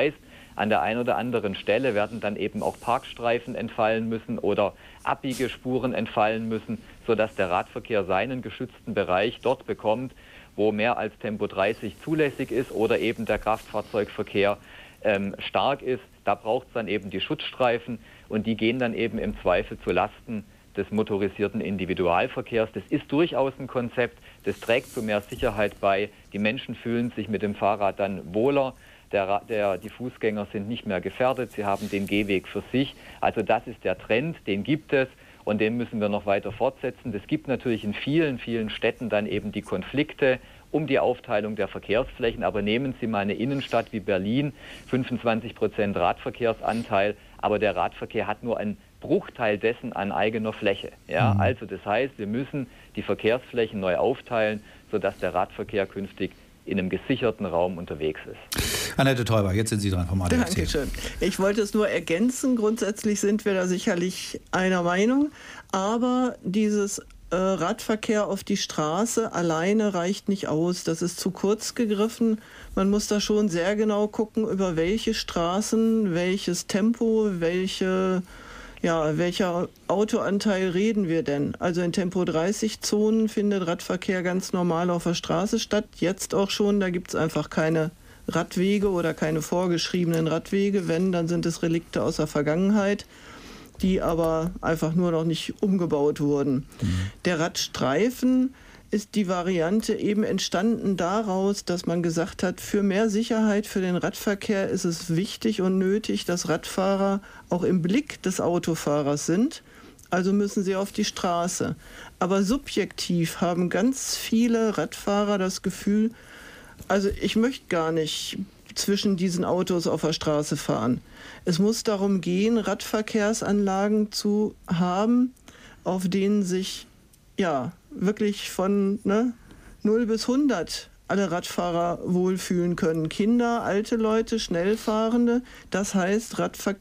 K: An der einen oder anderen Stelle werden dann eben auch Parkstreifen entfallen müssen oder Abbiegespuren entfallen müssen, sodass der Radverkehr seinen geschützten Bereich dort bekommt, wo mehr als Tempo dreißig zulässig ist oder eben der Kraftfahrzeugverkehr ähm, stark ist. Da braucht es dann eben die Schutzstreifen und die gehen dann eben im Zweifel zu Lasten des motorisierten Individualverkehrs. Das ist durchaus ein Konzept, das trägt zu mehr Sicherheit bei. Die Menschen fühlen sich mit dem Fahrrad dann wohler. Der, der, die Fußgänger sind nicht mehr gefährdet, sie haben den Gehweg für sich. Also das ist der Trend, den gibt es und den müssen wir noch weiter fortsetzen. Es gibt natürlich in vielen, vielen Städten dann eben die Konflikte um die Aufteilung der Verkehrsflächen. Aber nehmen Sie mal eine Innenstadt wie Berlin, fünfundzwanzig Prozent Radverkehrsanteil, aber der Radverkehr hat nur einen Bruchteil dessen an eigener Fläche. Ja? Mhm. Also das heißt, wir müssen die Verkehrsflächen neu aufteilen, sodass der Radverkehr künftig in einem gesicherten Raum unterwegs ist.
B: Annette Teuber, jetzt sind Sie dran vom A D F C.
J: Dankeschön. Ich wollte es nur ergänzen. Grundsätzlich sind wir da sicherlich einer Meinung. Aber dieses äh, Radverkehr auf die Straße alleine reicht nicht aus. Das ist zu kurz gegriffen. Man muss da schon sehr genau gucken, über welche Straßen, welches Tempo, welche... Ja, welcher Autoanteil reden wir denn? Also in Tempo dreißig Zonen findet Radverkehr ganz normal auf der Straße statt. Jetzt auch schon, da gibt es einfach keine Radwege oder keine vorgeschriebenen Radwege. Wenn, dann sind es Relikte aus der Vergangenheit, die aber einfach nur noch nicht umgebaut wurden. Mhm. Der Radstreifen ist die Variante eben entstanden daraus, dass man gesagt hat, für mehr Sicherheit für den Radverkehr ist es wichtig und nötig, dass Radfahrer auch im Blick des Autofahrers sind. Also müssen sie auf die Straße. Aber subjektiv haben ganz viele Radfahrer das Gefühl, also ich möchte gar nicht zwischen diesen Autos auf der Straße fahren. Es muss darum gehen, Radverkehrsanlagen zu haben, auf denen sich ja wirklich von ne, null bis hundert alle Radfahrer wohlfühlen können. Kinder, alte Leute, Schnellfahrende. Das heißt, Radver-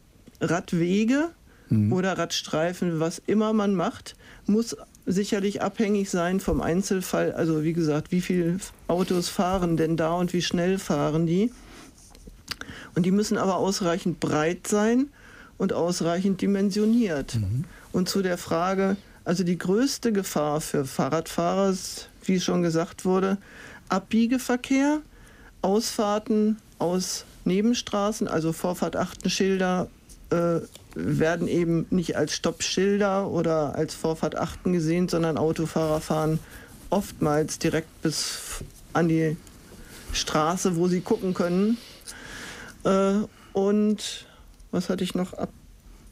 J: Radwege mhm. oder Radstreifen, was immer man macht, muss sicherlich abhängig sein vom Einzelfall. Also wie gesagt, wie viele Autos fahren denn da und wie schnell fahren die? Und die müssen aber ausreichend breit sein und ausreichend dimensioniert. Mhm. Und zu der Frage... Also die größte Gefahr für Fahrradfahrer ist, wie schon gesagt wurde, Abbiegeverkehr, Ausfahrten aus Nebenstraßen, also Vorfahrt-Achten-Schilder äh, werden eben nicht als Stoppschilder oder als Vorfahrt-Achten gesehen, sondern Autofahrer fahren oftmals direkt bis an die Straße, wo sie gucken können. Äh, und was hatte ich noch ab?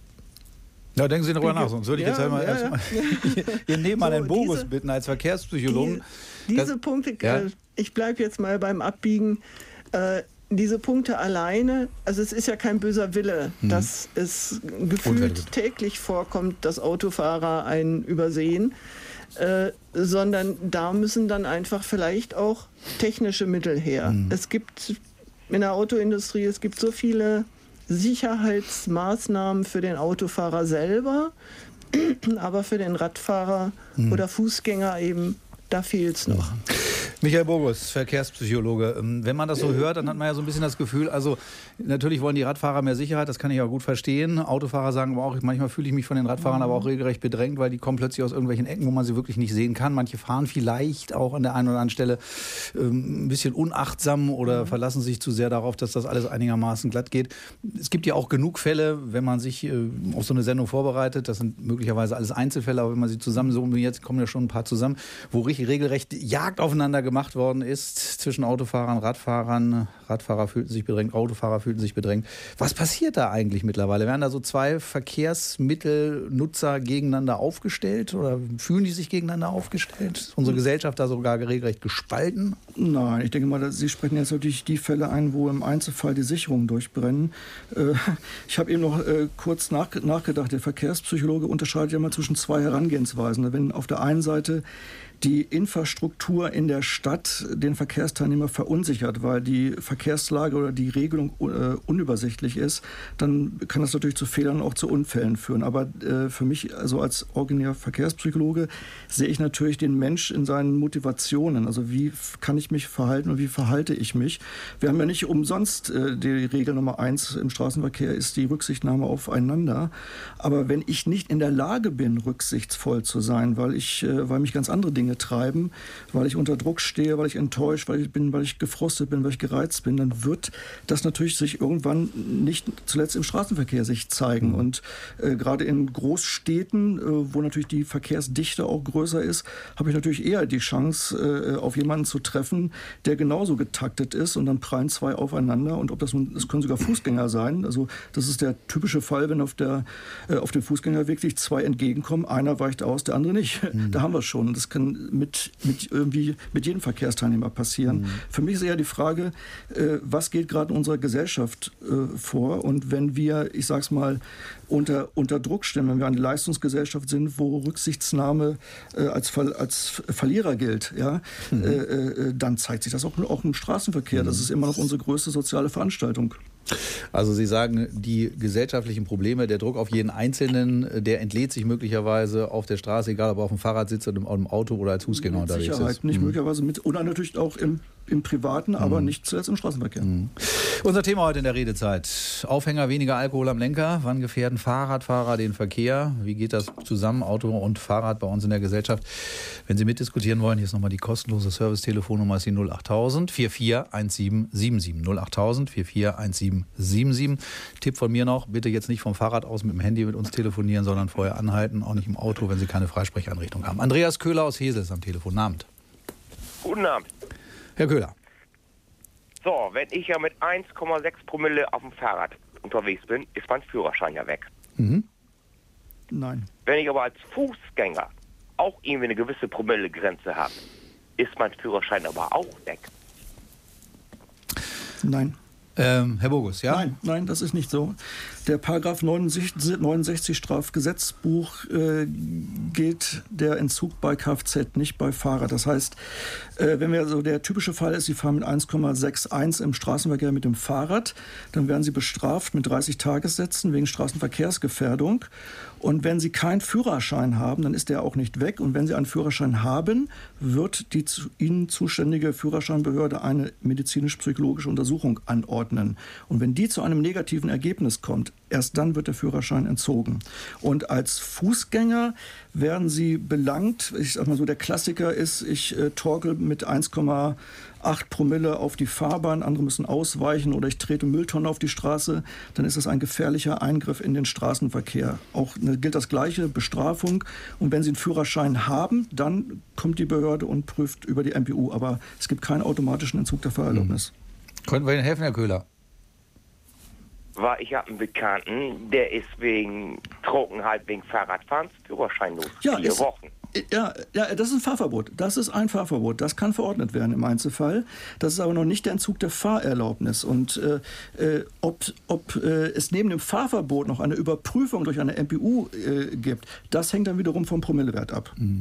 B: Ja, denken Sie darüber nach, sonst würde ich
J: ja,
B: jetzt einmal
J: ja,
B: erstmal
J: ja.
B: Ihr nehmen mal
J: So,
B: den Bogus
J: diese,
B: bitten als Verkehrspsychologen.
J: Die, diese
B: das,
J: Punkte,
B: ja?
J: äh, ich bleibe jetzt mal beim Abbiegen, äh, diese Punkte alleine, also es ist ja kein böser Wille, mhm. dass es gefühlt täglich vorkommt, dass Autofahrer einen übersehen, äh, sondern da müssen dann einfach vielleicht auch technische Mittel her. Mhm. Es gibt in der Autoindustrie, es gibt so viele Sicherheitsmaßnahmen für den Autofahrer selber, aber für den Radfahrer mhm. oder Fußgänger eben, da fehlt es noch.
B: Michael Bogus, Verkehrspsychologe. Wenn man das so hört, dann hat man ja so ein bisschen das Gefühl, also natürlich wollen die Radfahrer mehr Sicherheit, das kann ich auch gut verstehen. Autofahrer sagen aber auch, manchmal fühle ich mich von den Radfahrern aber auch regelrecht bedrängt, weil die kommen plötzlich aus irgendwelchen Ecken, wo man sie wirklich nicht sehen kann. Manche fahren vielleicht auch an der einen oder anderen Stelle ähm, ein bisschen unachtsam oder mhm. verlassen sich zu sehr darauf, dass das alles einigermaßen glatt geht. Es gibt ja auch genug Fälle, wenn man sich äh, auf so eine Sendung vorbereitet, das sind möglicherweise alles Einzelfälle, aber wenn man sie zusammen so wie jetzt, kommen ja schon ein paar zusammen, wo richtig regelrecht Jagd aufeinander gemacht worden ist zwischen Autofahrern, Radfahrern. Radfahrer fühlten sich bedrängt, Autofahrer fühlten sich bedrängt. Was passiert da eigentlich mittlerweile? Werden da so zwei Verkehrsmittelnutzer gegeneinander aufgestellt oder fühlen die sich gegeneinander aufgestellt? Ist unsere Gesellschaft da sogar regelrecht gespalten?
L: Nein, ich denke mal, Sie sprechen jetzt natürlich die Fälle ein, wo im Einzelfall die Sicherungen durchbrennen. Ich habe eben noch kurz nachgedacht, der Verkehrspsychologe unterscheidet ja mal zwischen zwei Herangehensweisen. Wenn auf der einen Seite die Infrastruktur in der Stadt den Verkehrsteilnehmer verunsichert, weil die Verkehrslage oder die Regelung äh, unübersichtlich ist, dann kann das natürlich zu Fehlern, auch zu Unfällen führen. Aber äh, für mich, also als originärer Verkehrspsychologe, sehe ich natürlich den Mensch in seinen Motivationen. Also wie kann ich mich verhalten und wie verhalte ich mich? Wir haben ja nicht umsonst äh, die Regel Nummer eins im Straßenverkehr ist die Rücksichtnahme aufeinander. Aber wenn ich nicht in der Lage bin, rücksichtsvoll zu sein, weil ich, äh, weil mich ganz andere Dinge treiben, weil ich unter Druck stehe, weil ich enttäuscht, weil ich bin, weil ich gefrustet bin, weil ich gereizt bin, dann wird das natürlich sich irgendwann nicht zuletzt im Straßenverkehr sich zeigen. Mhm. Und äh, gerade in Großstädten, äh, wo natürlich die Verkehrsdichte auch größer ist, habe ich natürlich eher die Chance, äh, auf jemanden zu treffen, der genauso getaktet ist, und dann prallen zwei aufeinander. Und ob das nun, es können sogar Fußgänger sein. Also das ist der typische Fall, wenn auf der äh, auf dem Fußgängerweg sich zwei entgegenkommen, einer weicht aus, der andere nicht. Mhm. Da haben wir es schon. Und das kann mit mit irgendwie mit jedem Verkehrsteilnehmer passieren. Mhm. Für mich ist eher die Frage, äh, was geht gerade in unserer Gesellschaft äh, vor? Und wenn wir, ich sag's mal, unter unter Druck stehen, wenn wir eine Leistungsgesellschaft sind, wo Rücksichtsnahme äh, als Ver, als Verlierer gilt, ja, mhm. äh, äh, dann zeigt sich das auch, auch im Straßenverkehr. Mhm. Das ist immer noch unsere größte soziale Veranstaltung.
B: Also Sie sagen, die gesellschaftlichen Probleme, der Druck auf jeden Einzelnen, der entlädt sich möglicherweise auf der Straße, egal ob er auf dem Fahrrad sitzt oder im Auto oder als Fußgänger
L: mit
B: unterwegs
L: Sicherheit,
B: ist.
L: nicht
B: mhm.
L: möglicherweise mit, oder natürlich auch im, im Privaten, aber mhm. nicht zuletzt im Straßenverkehr.
B: Mhm. Unser Thema heute in der Redezeit. Aufhänger, weniger Alkohol am Lenker. Wann gefährden Fahrradfahrer den Verkehr? Wie geht das zusammen, Auto und Fahrrad bei uns in der Gesellschaft? Wenn Sie mitdiskutieren wollen, hier ist nochmal die kostenlose Service-Telefonnummer, ist die null acht tausend vier vier eins sieben sieben sieben. null acht tausend vier vier eins sieben sieben sieben. Tipp von mir noch, bitte jetzt nicht vom Fahrrad aus mit dem Handy mit uns telefonieren, sondern vorher anhalten, auch nicht im Auto, wenn Sie keine Freisprecheinrichtung haben. Andreas Köhler aus Hesel ist am Telefon. Guten Abend.
P: Guten Abend.
B: Herr Köhler.
P: So, wenn ich ja mit eins Komma sechs Promille auf dem Fahrrad unterwegs bin, ist mein Führerschein ja weg.
B: Mhm.
L: Nein.
P: Wenn ich aber als Fußgänger auch irgendwie eine gewisse Promillegrenze habe, ist mein Führerschein aber auch weg.
L: Nein.
B: Ähm, Herr Bogus, ja?
L: Nein, nein, das ist nicht so. Der Paragraph neunundsechzig Strafgesetzbuch äh, gilt der Entzug bei Kfz, nicht bei Fahrer. Das heißt, äh, wenn wir so der typische Fall ist, Sie fahren mit eins Komma einundsechzig im Straßenverkehr mit dem Fahrrad, dann werden Sie bestraft mit dreißig Tagessätzen wegen Straßenverkehrsgefährdung. Und wenn Sie keinen Führerschein haben, dann ist der auch nicht weg. Und wenn Sie einen Führerschein haben, wird die zu Ihnen zuständige Führerscheinbehörde eine medizinisch-psychologische Untersuchung anordnen. Und wenn die zu einem negativen Ergebnis kommt, erst dann wird der Führerschein entzogen. Und als Fußgänger werden Sie belangt. Ich sag mal so, der Klassiker ist, ich äh, torkel mit eins Komma acht Promille auf die Fahrbahn, andere müssen ausweichen, oder ich trete Mülltonnen auf die Straße, dann ist das ein gefährlicher Eingriff in den Straßenverkehr. Auch ne, gilt das Gleiche, Bestrafung. Und wenn Sie einen Führerschein haben, dann kommt die Behörde und prüft über die M P U. Aber es gibt keinen automatischen Entzug der Fahrerlaubnis.
B: Mhm. Können wir Ihnen helfen, Herr Köhler?
P: War ich habe einen Bekannten, der ist wegen Trunkenheit, wegen Fahrradfahrens führerscheinlos.
L: Ja,
P: Vier
L: ist,
P: Wochen.
L: Ja, ja, das ist ein Fahrverbot. Das ist ein Fahrverbot. Das kann verordnet werden im Einzelfall. Das ist aber noch nicht der Entzug der Fahrerlaubnis. Und äh, äh, ob, ob äh, es neben dem Fahrverbot noch eine Überprüfung durch eine M P U äh, gibt, das hängt dann wiederum vom Promillewert ab.
B: Mhm.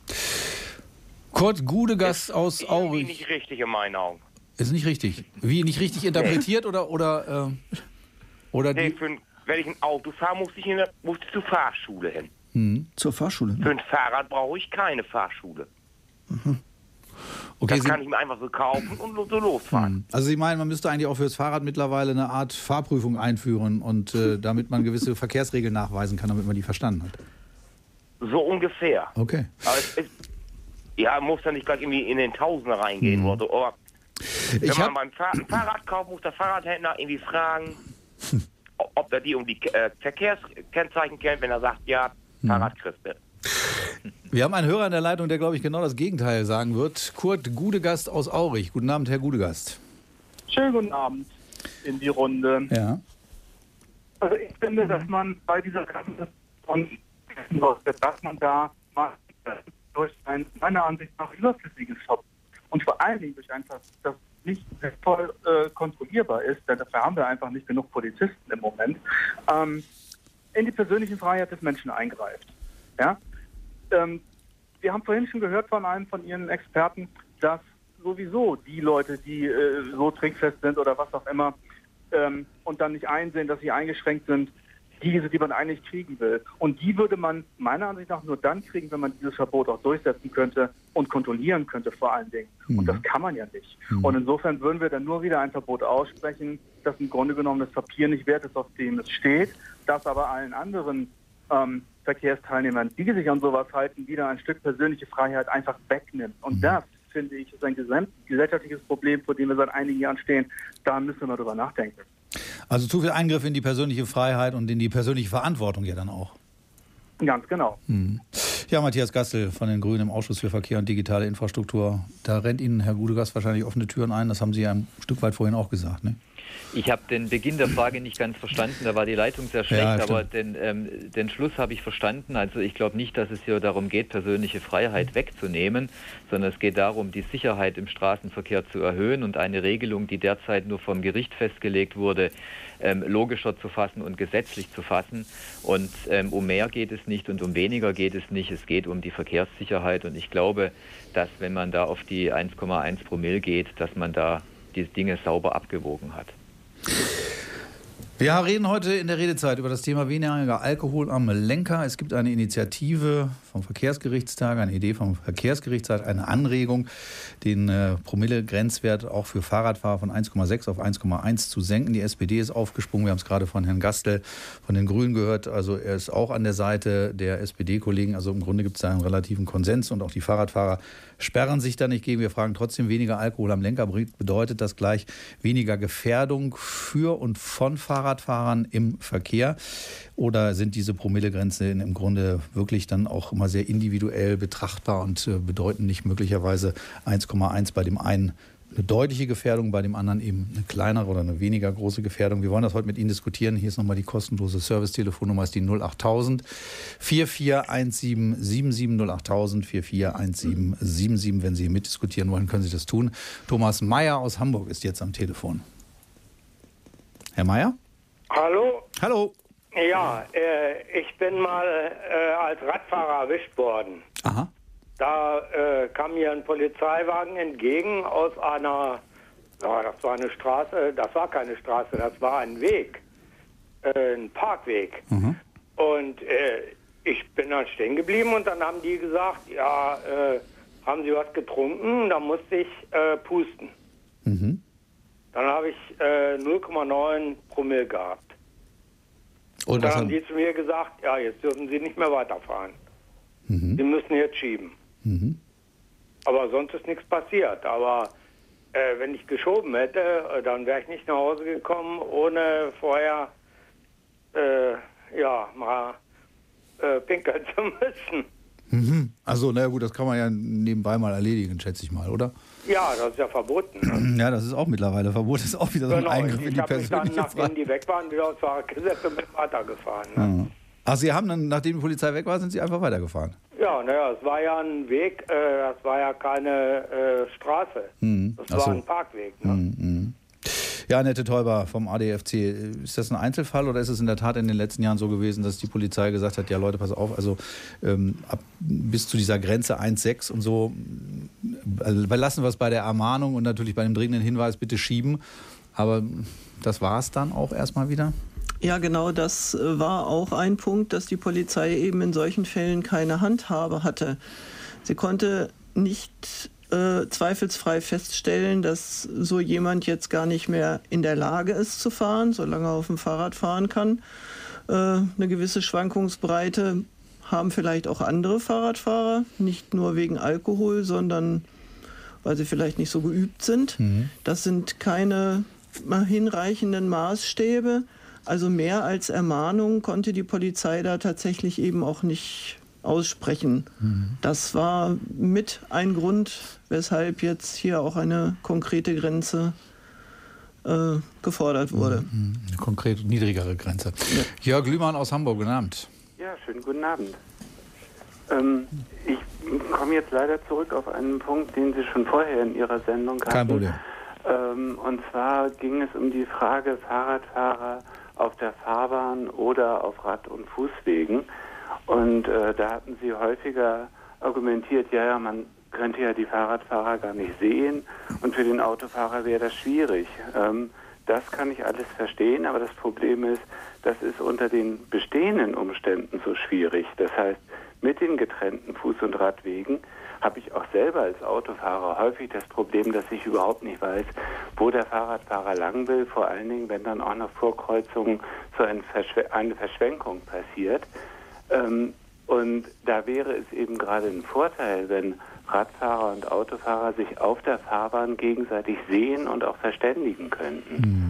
B: Kurt Gudegast aus Aurich.
P: Ist nicht richtig in meinen Augen.
B: Ist nicht richtig. Wie, nicht richtig interpretiert oder... oder äh Oder
P: nee, für ein, wenn ich ein Auto fahre, muss ich, in der, muss ich zur Fahrschule hin.
L: Mhm. Zur Fahrschule?
P: Für ein Fahrrad brauche ich keine Fahrschule.
B: Mhm. Okay,
P: das
B: Sie,
P: kann ich mir einfach so kaufen und so losfahren.
B: Mhm. Also Sie meinen, man müsste eigentlich auch fürs Fahrrad mittlerweile eine Art Fahrprüfung einführen, und äh, damit man gewisse Verkehrsregeln nachweisen kann, damit man die verstanden hat?
P: So ungefähr.
B: Okay.
P: Aber es, es, ja, muss ja nicht gleich irgendwie in den Tausender reingehen. Mhm. Oder, oder wenn
B: ich
P: man beim Fahr Fahrrad kauft, muss der Fahrradhändler irgendwie fragen, ob er die um die äh, Verkehrskennzeichen kennt. Wenn er sagt, ja, Fahrrad kriegst du.
B: Wir haben einen Hörer in der Leitung, der, glaube ich, genau das Gegenteil sagen wird. Kurt Gudegast aus Aurich. Guten Abend, Herr Gudegast.
Q: Schönen guten Abend in die Runde.
B: Ja.
Q: Also ich finde, dass man bei dieser ganzen dass man da mal durch ein, meiner Ansicht nach, überflüssiges Shoppen und vor allen Dingen durch einfach das nicht voll äh, kontrollierbar ist, denn dafür haben wir einfach nicht genug Polizisten im Moment, ähm, in die persönliche Freiheit des Menschen eingreift. Ja? Ähm, wir haben vorhin schon gehört von einem von Ihren Experten, dass sowieso die Leute, die äh, so trinkfest sind oder was auch immer, ähm, und dann nicht einsehen, dass sie eingeschränkt sind, diese, die man eigentlich kriegen will. Und die würde man meiner Ansicht nach nur dann kriegen, wenn man dieses Verbot auch durchsetzen könnte und kontrollieren könnte vor allen Dingen. Mhm. Und das kann man ja nicht. Mhm. Und insofern würden wir dann nur wieder ein Verbot aussprechen, das im Grunde genommen das Papier nicht wert ist, auf dem es steht, das aber allen anderen ähm, Verkehrsteilnehmern, die sich an sowas halten, wieder ein Stück persönliche Freiheit einfach wegnimmt. Und mhm. das, finde ich, ist ein gesellschaftliches Problem, vor dem wir seit einigen Jahren stehen. Da müssen wir drüber nachdenken.
B: Also zu viel Eingriff in die persönliche Freiheit und in die persönliche Verantwortung ja dann auch.
Q: Ganz genau.
B: Hm. Ja, Matthias Gastel von den Grünen im Ausschuss für Verkehr und digitale Infrastruktur. Da rennt Ihnen Herr Gudegast wahrscheinlich offene Türen ein. Das haben Sie ja ein Stück weit vorhin auch gesagt, ne?
K: Ich habe den Beginn der Frage nicht ganz verstanden, da war die Leitung sehr schlecht, ja, aber den, ähm, den Schluss habe ich verstanden. Also ich glaube nicht, dass es hier darum geht, persönliche Freiheit wegzunehmen, sondern es geht darum, die Sicherheit im Straßenverkehr zu erhöhen und eine Regelung, die derzeit nur vom Gericht festgelegt wurde, ähm, logischer zu fassen und gesetzlich zu fassen. Und ähm, um mehr geht es nicht und um weniger geht es nicht. Es geht um die Verkehrssicherheit und ich glaube, dass wenn man da auf die eins Komma eins Promille geht, dass man da die Dinge sauber abgewogen hat.
B: Wir reden heute in der Redezeit über das Thema weniger Alkohol am Lenker. Es gibt eine Initiative vom Verkehrsgerichtstag, eine Idee vom Verkehrsgerichtshof, eine Anregung, den äh, Promille-Grenzwert auch für Fahrradfahrer von eins Komma sechs auf eins Komma eins zu senken. Die S P D ist aufgesprungen. Wir haben es gerade von Herrn Gastel von den Grünen gehört. Also er ist auch an der Seite der S P D-Kollegen. Also im Grunde gibt es da einen relativen Konsens und auch die Fahrradfahrer sperren sich da nicht gegen. Wir fragen trotzdem, weniger Alkohol am Lenker bedeutet das gleich weniger Gefährdung für und von Fahrradfahrern im Verkehr? Oder sind diese Promillegrenzen im Grunde wirklich dann auch immer sehr individuell betrachtbar und bedeuten nicht möglicherweise eins Komma eins bei dem einen eine deutliche Gefährdung, bei dem anderen eben eine kleinere oder eine weniger große Gefährdung. Wir wollen das heute mit Ihnen diskutieren. Hier ist nochmal die kostenlose Service-Telefonnummer, ist die null acht tausend vier vier eins sieben sieben sieben null acht tausend vier vier eins sieben sieben sieben. Wenn Sie mitdiskutieren wollen, können Sie das tun. Thomas Meyer aus Hamburg ist jetzt am Telefon. Herr Meyer?
R: Hallo?
B: Hallo.
R: Ja, äh, ich bin mal äh, als Radfahrer erwischt worden.
B: Aha.
R: Da äh, kam mir ein Polizeiwagen entgegen aus einer, ja, das war eine Straße, das war keine Straße, das war ein Weg, äh, ein Parkweg. Mhm. Und äh, ich bin dann stehen geblieben und dann haben die gesagt, ja, äh, haben Sie was getrunken? Da musste ich äh, pusten. Mhm. Dann habe ich äh, null Komma neun Promille gehabt. Und, und dann haben die zu mir gesagt, ja, jetzt dürfen Sie nicht mehr weiterfahren. Mhm. Sie müssen jetzt schieben. Mhm. Aber sonst ist nichts passiert. Aber äh, wenn ich geschoben hätte, äh, dann wäre ich nicht nach Hause gekommen, ohne vorher äh, ja, mal äh, pinkeln zu müssen.
B: Mhm. Also, na gut, das kann man ja nebenbei mal erledigen, schätze ich mal, oder?
R: Ja, das ist ja verboten. Ne?
B: Ja, das ist auch mittlerweile verboten. Das ist auch wieder so ein
R: genau,
B: Eingriff in die persönliche Freiheit.
R: Ich habe mich dann, nachdem die weg waren, wieder aufs Fahrrad gesetzt und bin weitergefahren. Ne?
B: Mhm. Ach, Sie haben dann, nachdem die Polizei weg war, sind Sie einfach weitergefahren?
R: Ja, naja, es war ja ein Weg, äh, das war ja keine äh, Straße. Mhm. Das war so. Ein Parkweg. Ne?
B: Mhm. Ja, Annette Teuber vom A D F C. Ist das ein Einzelfall oder ist es in der Tat in den letzten Jahren so gewesen, dass die Polizei gesagt hat, ja Leute, pass auf, also ähm, ab, bis zu dieser Grenze eins Komma sechs und so, also belassen wir es bei der Ermahnung und natürlich bei dem dringenden Hinweis, bitte schieben. Aber das war es dann auch erstmal wieder?
J: Ja, genau, das war auch ein Punkt, dass die Polizei eben in solchen Fällen keine Handhabe hatte. Sie konnte nicht äh, zweifelsfrei feststellen, dass so jemand jetzt gar nicht mehr in der Lage ist zu fahren, solange er auf dem Fahrrad fahren kann. Äh, eine gewisse Schwankungsbreite haben vielleicht auch andere Fahrradfahrer, nicht nur wegen Alkohol, sondern weil sie vielleicht nicht so geübt sind. Mhm. Das sind keine hinreichenden Maßstäbe. Also mehr als Ermahnung konnte die Polizei da tatsächlich eben auch nicht aussprechen. Mhm. Das war mit ein Grund, weshalb jetzt hier auch eine konkrete Grenze äh, gefordert wurde.
B: Mhm. Eine konkret niedrigere Grenze. Ja. Jörg Lühmann aus Hamburg, guten Abend.
S: Ja, schönen guten Abend. Ähm, ich komme jetzt leider zurück auf einen Punkt, den Sie schon vorher in Ihrer Sendung hatten.
B: Kein Problem.
S: Ähm, und zwar ging es um die Frage Fahrradfahrer auf der Fahrbahn oder auf Rad- und Fußwegen. Und äh, da hatten Sie häufiger argumentiert, ja, ja, man könnte ja die Fahrradfahrer gar nicht sehen und für den Autofahrer wäre das schwierig. Ähm, das kann ich alles verstehen, aber das Problem ist, das ist unter den bestehenden Umständen so schwierig. Das heißt, mit den getrennten Fuß- und Radwegen habe ich auch selber als Autofahrer häufig das Problem, dass ich überhaupt nicht weiß, wo der Fahrradfahrer lang will, vor allen Dingen, wenn dann auch noch vor Kreuzungen so ein Verschw- eine Verschwenkung passiert. Ähm, und da wäre es eben gerade ein Vorteil, wenn Radfahrer und Autofahrer sich auf der Fahrbahn gegenseitig sehen und auch verständigen könnten.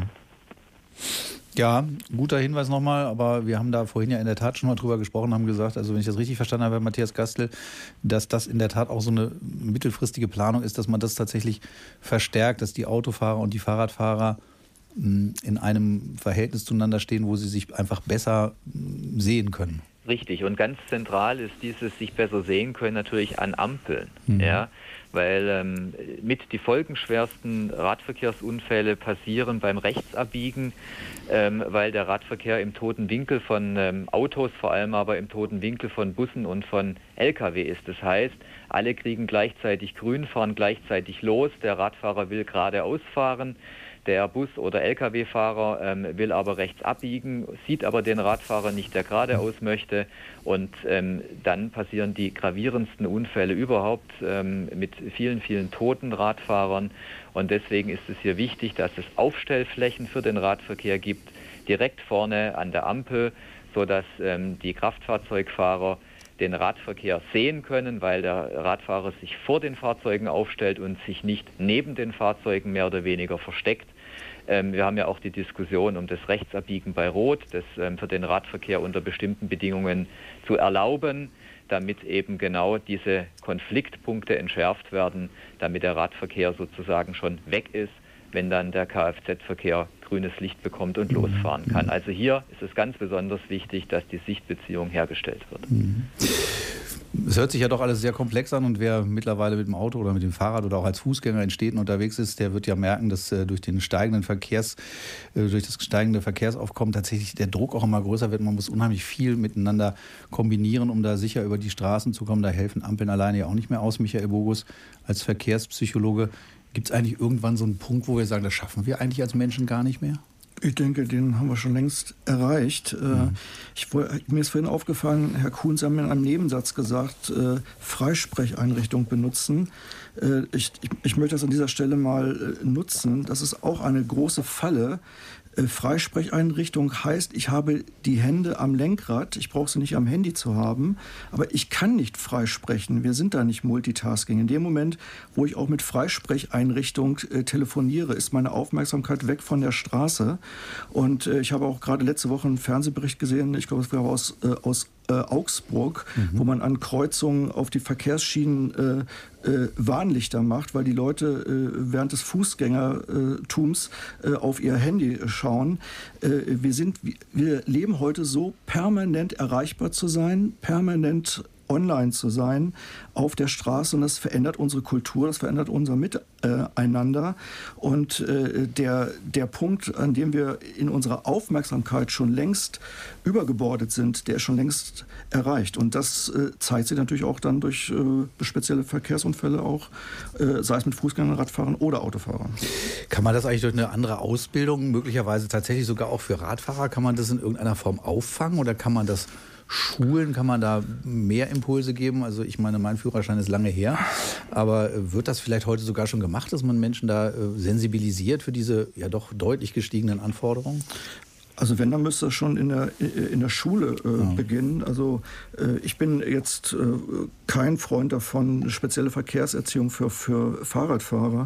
B: Ja, guter Hinweis nochmal, aber wir haben da vorhin ja in der Tat schon mal drüber gesprochen, haben gesagt, also wenn ich das richtig verstanden habe, Matthias Gastl, dass das in der Tat auch so eine mittelfristige Planung ist, dass man das tatsächlich verstärkt, dass die Autofahrer und die Fahrradfahrer in einem Verhältnis zueinander stehen, wo sie sich einfach besser sehen können.
K: Richtig, und ganz zentral ist dieses sich besser sehen können natürlich an Ampeln, mhm. ja, weil ähm, mit die folgenschwersten Radverkehrsunfälle passieren beim Rechtsabbiegen, ähm, weil der Radverkehr im toten Winkel von ähm, Autos, vor allem aber im toten Winkel von Bussen und von L K W ist. Das heißt, alle kriegen gleichzeitig grün, fahren gleichzeitig los, der Radfahrer will geradeaus fahren, der Bus- oder L K W-Fahrer ähm, will aber rechts abbiegen, sieht aber den Radfahrer nicht, der geradeaus möchte. Und ähm, dann passieren die gravierendsten Unfälle überhaupt ähm, mit vielen, vielen toten Radfahrern. Und deswegen ist es hier wichtig, dass es Aufstellflächen für den Radverkehr gibt, direkt vorne an der Ampel, sodass ähm, die Kraftfahrzeugfahrer den Radverkehr sehen können, weil der Radfahrer sich vor den Fahrzeugen aufstellt und sich nicht neben den Fahrzeugen mehr oder weniger versteckt. Ähm, wir haben ja auch die Diskussion um das Rechtsabbiegen bei Rot, das ähm, für den Radverkehr unter bestimmten Bedingungen zu erlauben, damit eben genau diese Konfliktpunkte entschärft werden, damit der Radverkehr sozusagen schon weg ist, wenn dann der Kfz-Verkehr grünes Licht bekommt und losfahren kann. Also hier ist es ganz besonders wichtig, dass die Sichtbeziehung hergestellt wird.
B: Es hört sich ja doch alles sehr komplex an und wer mittlerweile mit dem Auto oder mit dem Fahrrad oder auch als Fußgänger in Städten unterwegs ist, der wird ja merken, dass äh, durch den steigenden Verkehrs, äh, durch das steigende Verkehrsaufkommen tatsächlich der Druck auch immer größer wird. Man muss unheimlich viel miteinander kombinieren, um da sicher über die Straßen zu kommen. Da helfen Ampeln alleine ja auch nicht mehr aus. Michael Bogus als Verkehrspsychologe, gibt es eigentlich irgendwann so einen Punkt, wo wir sagen, das schaffen wir eigentlich als Menschen gar nicht mehr?
L: Ich denke, den haben wir schon längst erreicht. Mhm. Ich, mir ist vorhin aufgefallen, Herr Kuhn, Sie haben in einem Nebensatz gesagt, äh, Freisprecheinrichtung benutzen. Äh, ich, ich, ich möchte das an dieser Stelle mal äh, nutzen. Das ist auch eine große Falle. Äh, Freisprecheinrichtung heißt, ich habe die Hände am Lenkrad, ich brauche sie nicht am Handy zu haben, aber ich kann nicht freisprechen. Wir sind da nicht Multitasking. In dem Moment, wo ich auch mit Freisprecheinrichtung äh, telefoniere, ist meine Aufmerksamkeit weg von der Straße. Und äh, ich habe auch gerade letzte Woche einen Fernsehbericht gesehen, ich glaube, es war aus, äh, aus äh, Augsburg, mhm. wo man an Kreuzungen auf die Verkehrsschienen äh, äh, Warnlichter macht, weil die Leute äh, während des Fußgängertums äh, auf ihr Handy schauen. Äh, wir sind, wir leben heute so, permanent erreichbar zu sein, permanent online zu sein auf der Straße, und das verändert unsere Kultur, das verändert unser Miteinander. Und äh, der, der Punkt, an dem wir in unserer Aufmerksamkeit schon längst übergebordet sind, der ist schon längst erreicht. Und das äh, zeigt sich natürlich auch dann durch äh, spezielle Verkehrsunfälle auch, äh, sei es mit Fußgängern, Radfahrern oder Autofahrern.
B: Kann man das eigentlich durch eine andere Ausbildung, möglicherweise tatsächlich sogar auch für Radfahrer, kann man das in irgendeiner Form auffangen oder kann man das Schulen, kann man da mehr Impulse geben? Also ich meine, mein Führerschein ist lange her, aber wird das vielleicht heute sogar schon gemacht, dass man Menschen da sensibilisiert für diese ja doch deutlich gestiegenen Anforderungen?
L: Also wenn, dann müsste das schon in der, in der Schule äh, ja. beginnen. Also äh, ich bin jetzt äh, kein Freund davon, spezielle Verkehrserziehung für, für Fahrradfahrer.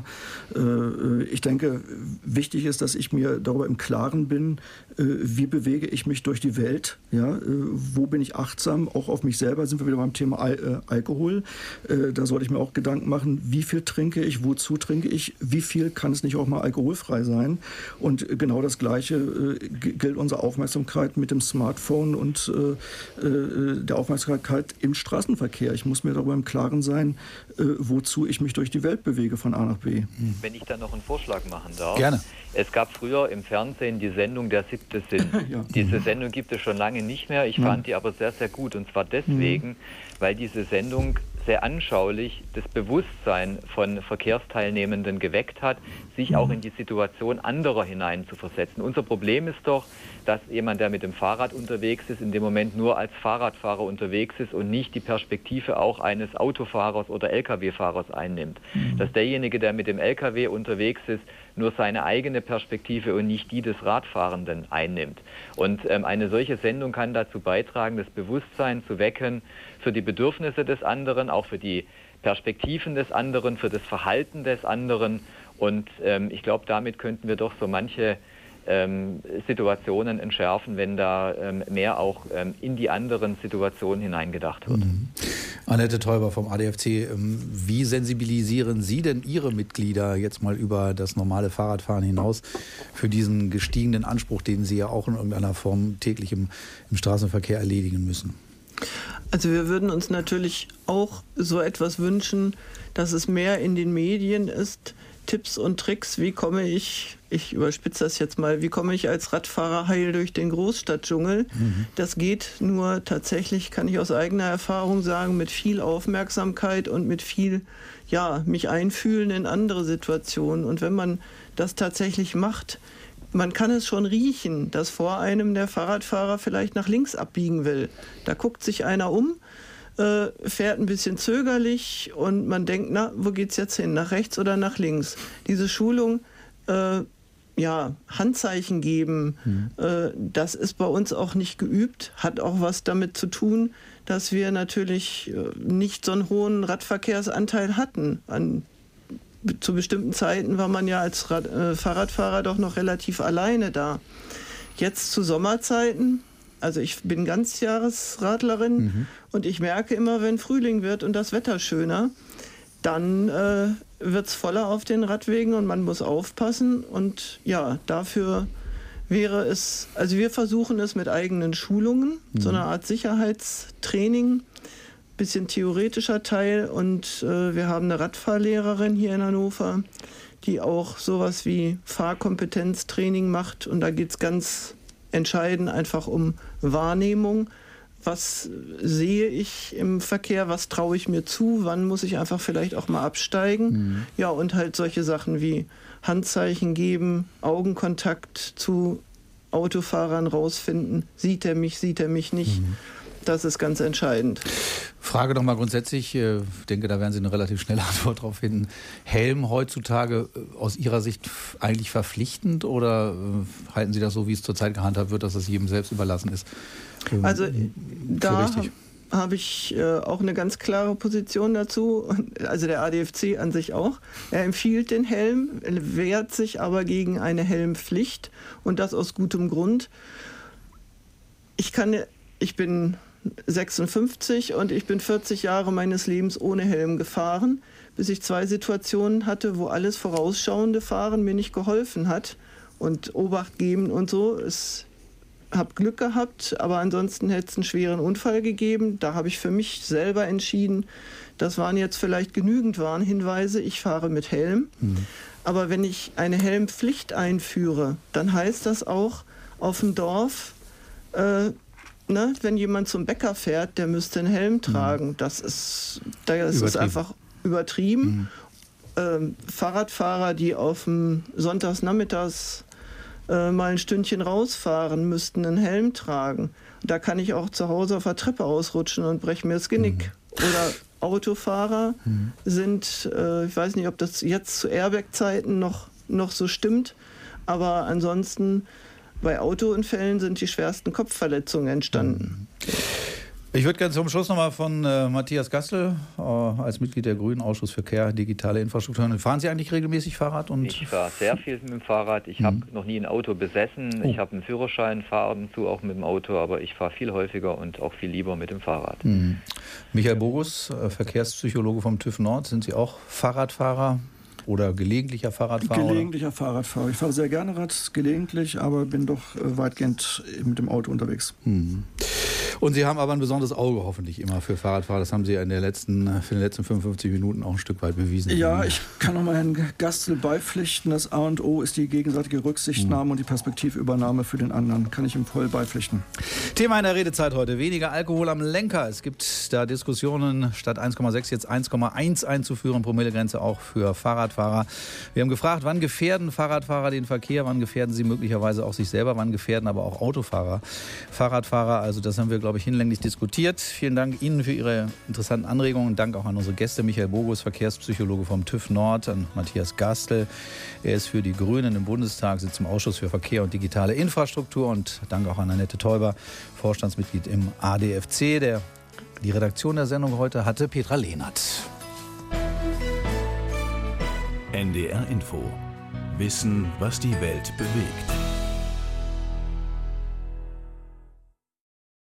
L: Äh, ich denke, wichtig ist, dass ich mir darüber im Klaren bin, äh, wie bewege ich mich durch die Welt, ja? Äh, wo bin ich achtsam, auch auf mich selber, sind wir wieder beim Thema Al- äh, Alkohol. Äh, da sollte ich mir auch Gedanken machen, wie viel trinke ich, wozu trinke ich, wie viel kann es nicht auch mal alkoholfrei sein. Und genau das Gleiche äh, gilt unsere Aufmerksamkeit mit dem Smartphone und äh, äh, der Aufmerksamkeit im Straßenverkehr. Ich muss mir darüber im Klaren sein, äh, wozu ich mich durch die Welt bewege von A nach B.
K: Wenn ich da noch einen Vorschlag machen darf.
B: Gerne.
K: Es gab früher im Fernsehen die Sendung Der siebte Sinn.
L: Ja.
K: Diese Sendung gibt es schon lange nicht mehr. Ich
L: ja.
K: fand die aber sehr, sehr gut. Und zwar deswegen, mhm. weil diese Sendung sehr anschaulich das Bewusstsein von Verkehrsteilnehmenden geweckt hat, sich auch in die Situation anderer hineinzuversetzen. Unser Problem ist doch, dass jemand, der mit dem Fahrrad unterwegs ist, in dem Moment nur als Fahrradfahrer unterwegs ist und nicht die Perspektive auch eines Autofahrers oder L K W-Fahrers einnimmt. Mhm. Dass derjenige, der mit dem L K W unterwegs ist, nur seine eigene Perspektive und nicht die des Radfahrenden einnimmt. Und ähm, eine solche Sendung kann dazu beitragen, das Bewusstsein zu wecken für die Bedürfnisse des anderen, auch für die Perspektiven des anderen, für das Verhalten des anderen. Und ähm, ich glaube, damit könnten wir doch so manche ähm, Situationen entschärfen, wenn da ähm, mehr auch ähm, in die anderen Situationen hineingedacht wird.
B: Mhm. Annette Teuber vom A D F C, ähm, wie sensibilisieren Sie denn Ihre Mitglieder jetzt mal über das normale Fahrradfahren hinaus für diesen gestiegenen Anspruch, den Sie ja auch in irgendeiner Form täglich im, im Straßenverkehr erledigen müssen?
J: Also wir würden uns natürlich auch so etwas wünschen, dass es mehr in den Medien ist, Tipps und Tricks, wie komme ich, ich überspitze das jetzt mal, wie komme ich als Radfahrer heil durch den Großstadtdschungel? Mhm. Das geht nur tatsächlich, kann ich aus eigener Erfahrung sagen, mit viel Aufmerksamkeit und mit viel, ja, mich einfühlen in andere Situationen. Und wenn man das tatsächlich macht, man kann es schon riechen, dass vor einem der Fahrradfahrer vielleicht nach links abbiegen will. Da guckt sich einer um, äh, fährt ein bisschen zögerlich und man denkt, na, wo geht's jetzt hin? Nach rechts oder nach links? Diese Schulung, äh, ja, Handzeichen geben, mhm. äh, das ist bei uns auch nicht geübt, hat auch was damit zu tun, dass wir natürlich äh, nicht so einen hohen Radverkehrsanteil hatten. An Zu bestimmten Zeiten war man ja als Rad, äh, Fahrradfahrer doch noch relativ alleine da. Jetzt zu Sommerzeiten, also ich bin Ganzjahresradlerin mhm. und ich merke immer, wenn Frühling wird und das Wetter schöner, dann äh, wird es voller auf den Radwegen und man muss aufpassen. Und ja, dafür wäre es, also wir versuchen es mit eigenen Schulungen, mhm. so eine Art Sicherheitstraining, bisschen theoretischer Teil, und äh, wir haben eine Radfahrlehrerin hier in Hannover, die auch sowas wie Fahrkompetenztraining macht, und da geht es ganz entscheidend einfach um Wahrnehmung. Was sehe ich im Verkehr, was traue ich mir zu, wann muss ich einfach vielleicht auch mal absteigen. Mhm. Ja, und halt solche Sachen wie Handzeichen geben, Augenkontakt zu Autofahrern rausfinden, sieht er mich, sieht er mich nicht. Mhm. Das ist ganz entscheidend.
B: Frage doch mal grundsätzlich, ich denke, da werden Sie eine relativ schnelle Antwort drauf finden. Helm heutzutage aus Ihrer Sicht eigentlich verpflichtend, oder halten Sie das so, wie es zurzeit gehandhabt wird, dass es jedem selbst überlassen ist?
J: Also da habe ich äh, auch eine ganz klare Position dazu, also der A D F C an sich auch. Er empfiehlt den Helm, wehrt sich aber gegen eine Helmpflicht, und das aus gutem Grund. Ich kann, ich bin sechsundfünfzig und ich bin vierzig Jahre meines Lebens ohne Helm gefahren, bis ich zwei Situationen hatte, wo alles vorausschauende Fahren mir nicht geholfen hat, und Obacht geben und so. Ich habe Glück gehabt, aber ansonsten hätte es einen schweren Unfall gegeben. Da habe ich für mich selber entschieden, das waren jetzt vielleicht genügend Warnhinweise, ich fahre mit Helm. Mhm. Aber wenn ich eine Helmpflicht einführe, dann heißt das auch auf dem Dorf, äh, Ne, wenn jemand zum Bäcker fährt, der müsste einen Helm tragen. Das ist, das ist einfach übertrieben. Mhm. Ähm, Fahrradfahrer, die auf dem Sonntagsnachmittags äh, mal ein Stündchen rausfahren, müssten einen Helm tragen. Da kann ich auch zu Hause auf der Treppe ausrutschen und breche mir das Genick. Mhm. Oder Autofahrer mhm. sind, äh, ich weiß nicht, ob das jetzt zu Airbag-Zeiten noch, noch so stimmt, aber ansonsten bei Autounfällen sind die schwersten Kopfverletzungen entstanden.
B: Ich würde gerne zum Schluss nochmal von äh, Matthias Gastel, äh, als Mitglied der Grünen, Ausschuss Verkehr, digitale Infrastruktur. Fahren Sie eigentlich regelmäßig Fahrrad? Und
K: ich fahre sehr viel mit dem Fahrrad. Ich mhm. habe noch nie ein Auto besessen. Oh. Ich habe einen Führerschein, fahre ab und zu auch mit dem Auto, aber ich fahre viel häufiger und auch viel lieber mit dem Fahrrad. Mhm. Michael Bogus, äh, Verkehrspsychologe vom TÜV Nord. Sind Sie auch Fahrradfahrer? Oder gelegentlicher Fahrradfahrer?
L: Gelegentlicher Fahrradfahrer. Ich fahre sehr gerne Rad, gelegentlich, aber bin doch weitgehend mit dem Auto unterwegs.
B: Mhm. Und Sie haben aber ein besonderes Auge hoffentlich immer für Fahrradfahrer. Das haben Sie in der letzten, für den letzten fünfundfünfzig Minuten auch ein Stück weit bewiesen.
L: Ja, ich kann noch mal Herrn Gastel beipflichten. Das A und O ist die gegenseitige Rücksichtnahme mhm. und die Perspektivübernahme für den anderen. Kann ich ihm voll beipflichten.
B: Thema in der Redezeit heute: weniger Alkohol am Lenker. Es gibt da Diskussionen, statt eins Komma sechs jetzt eins Komma eins einzuführen. Promillegrenze auch für Fahrradfahrer. Wir haben gefragt, wann gefährden Fahrradfahrer den Verkehr? Wann gefährden sie möglicherweise auch sich selber? Wann gefährden aber auch Autofahrer Fahrradfahrer? Also das haben wir, glaube ich, hinlänglich diskutiert. Vielen Dank Ihnen für Ihre interessanten Anregungen. Dank auch an unsere Gäste. Michael Bogus, Verkehrspsychologe vom TÜV Nord, an Matthias Gastel. Er ist für die Grünen im Bundestag, sitzt im Ausschuss für Verkehr und digitale Infrastruktur. Und Dank auch an Annette Teuber, Vorstandsmitglied im A D F C. Der, die Redaktion der Sendung heute hatte Petra Lehnert.
A: N D R Info. Wissen, was die Welt bewegt.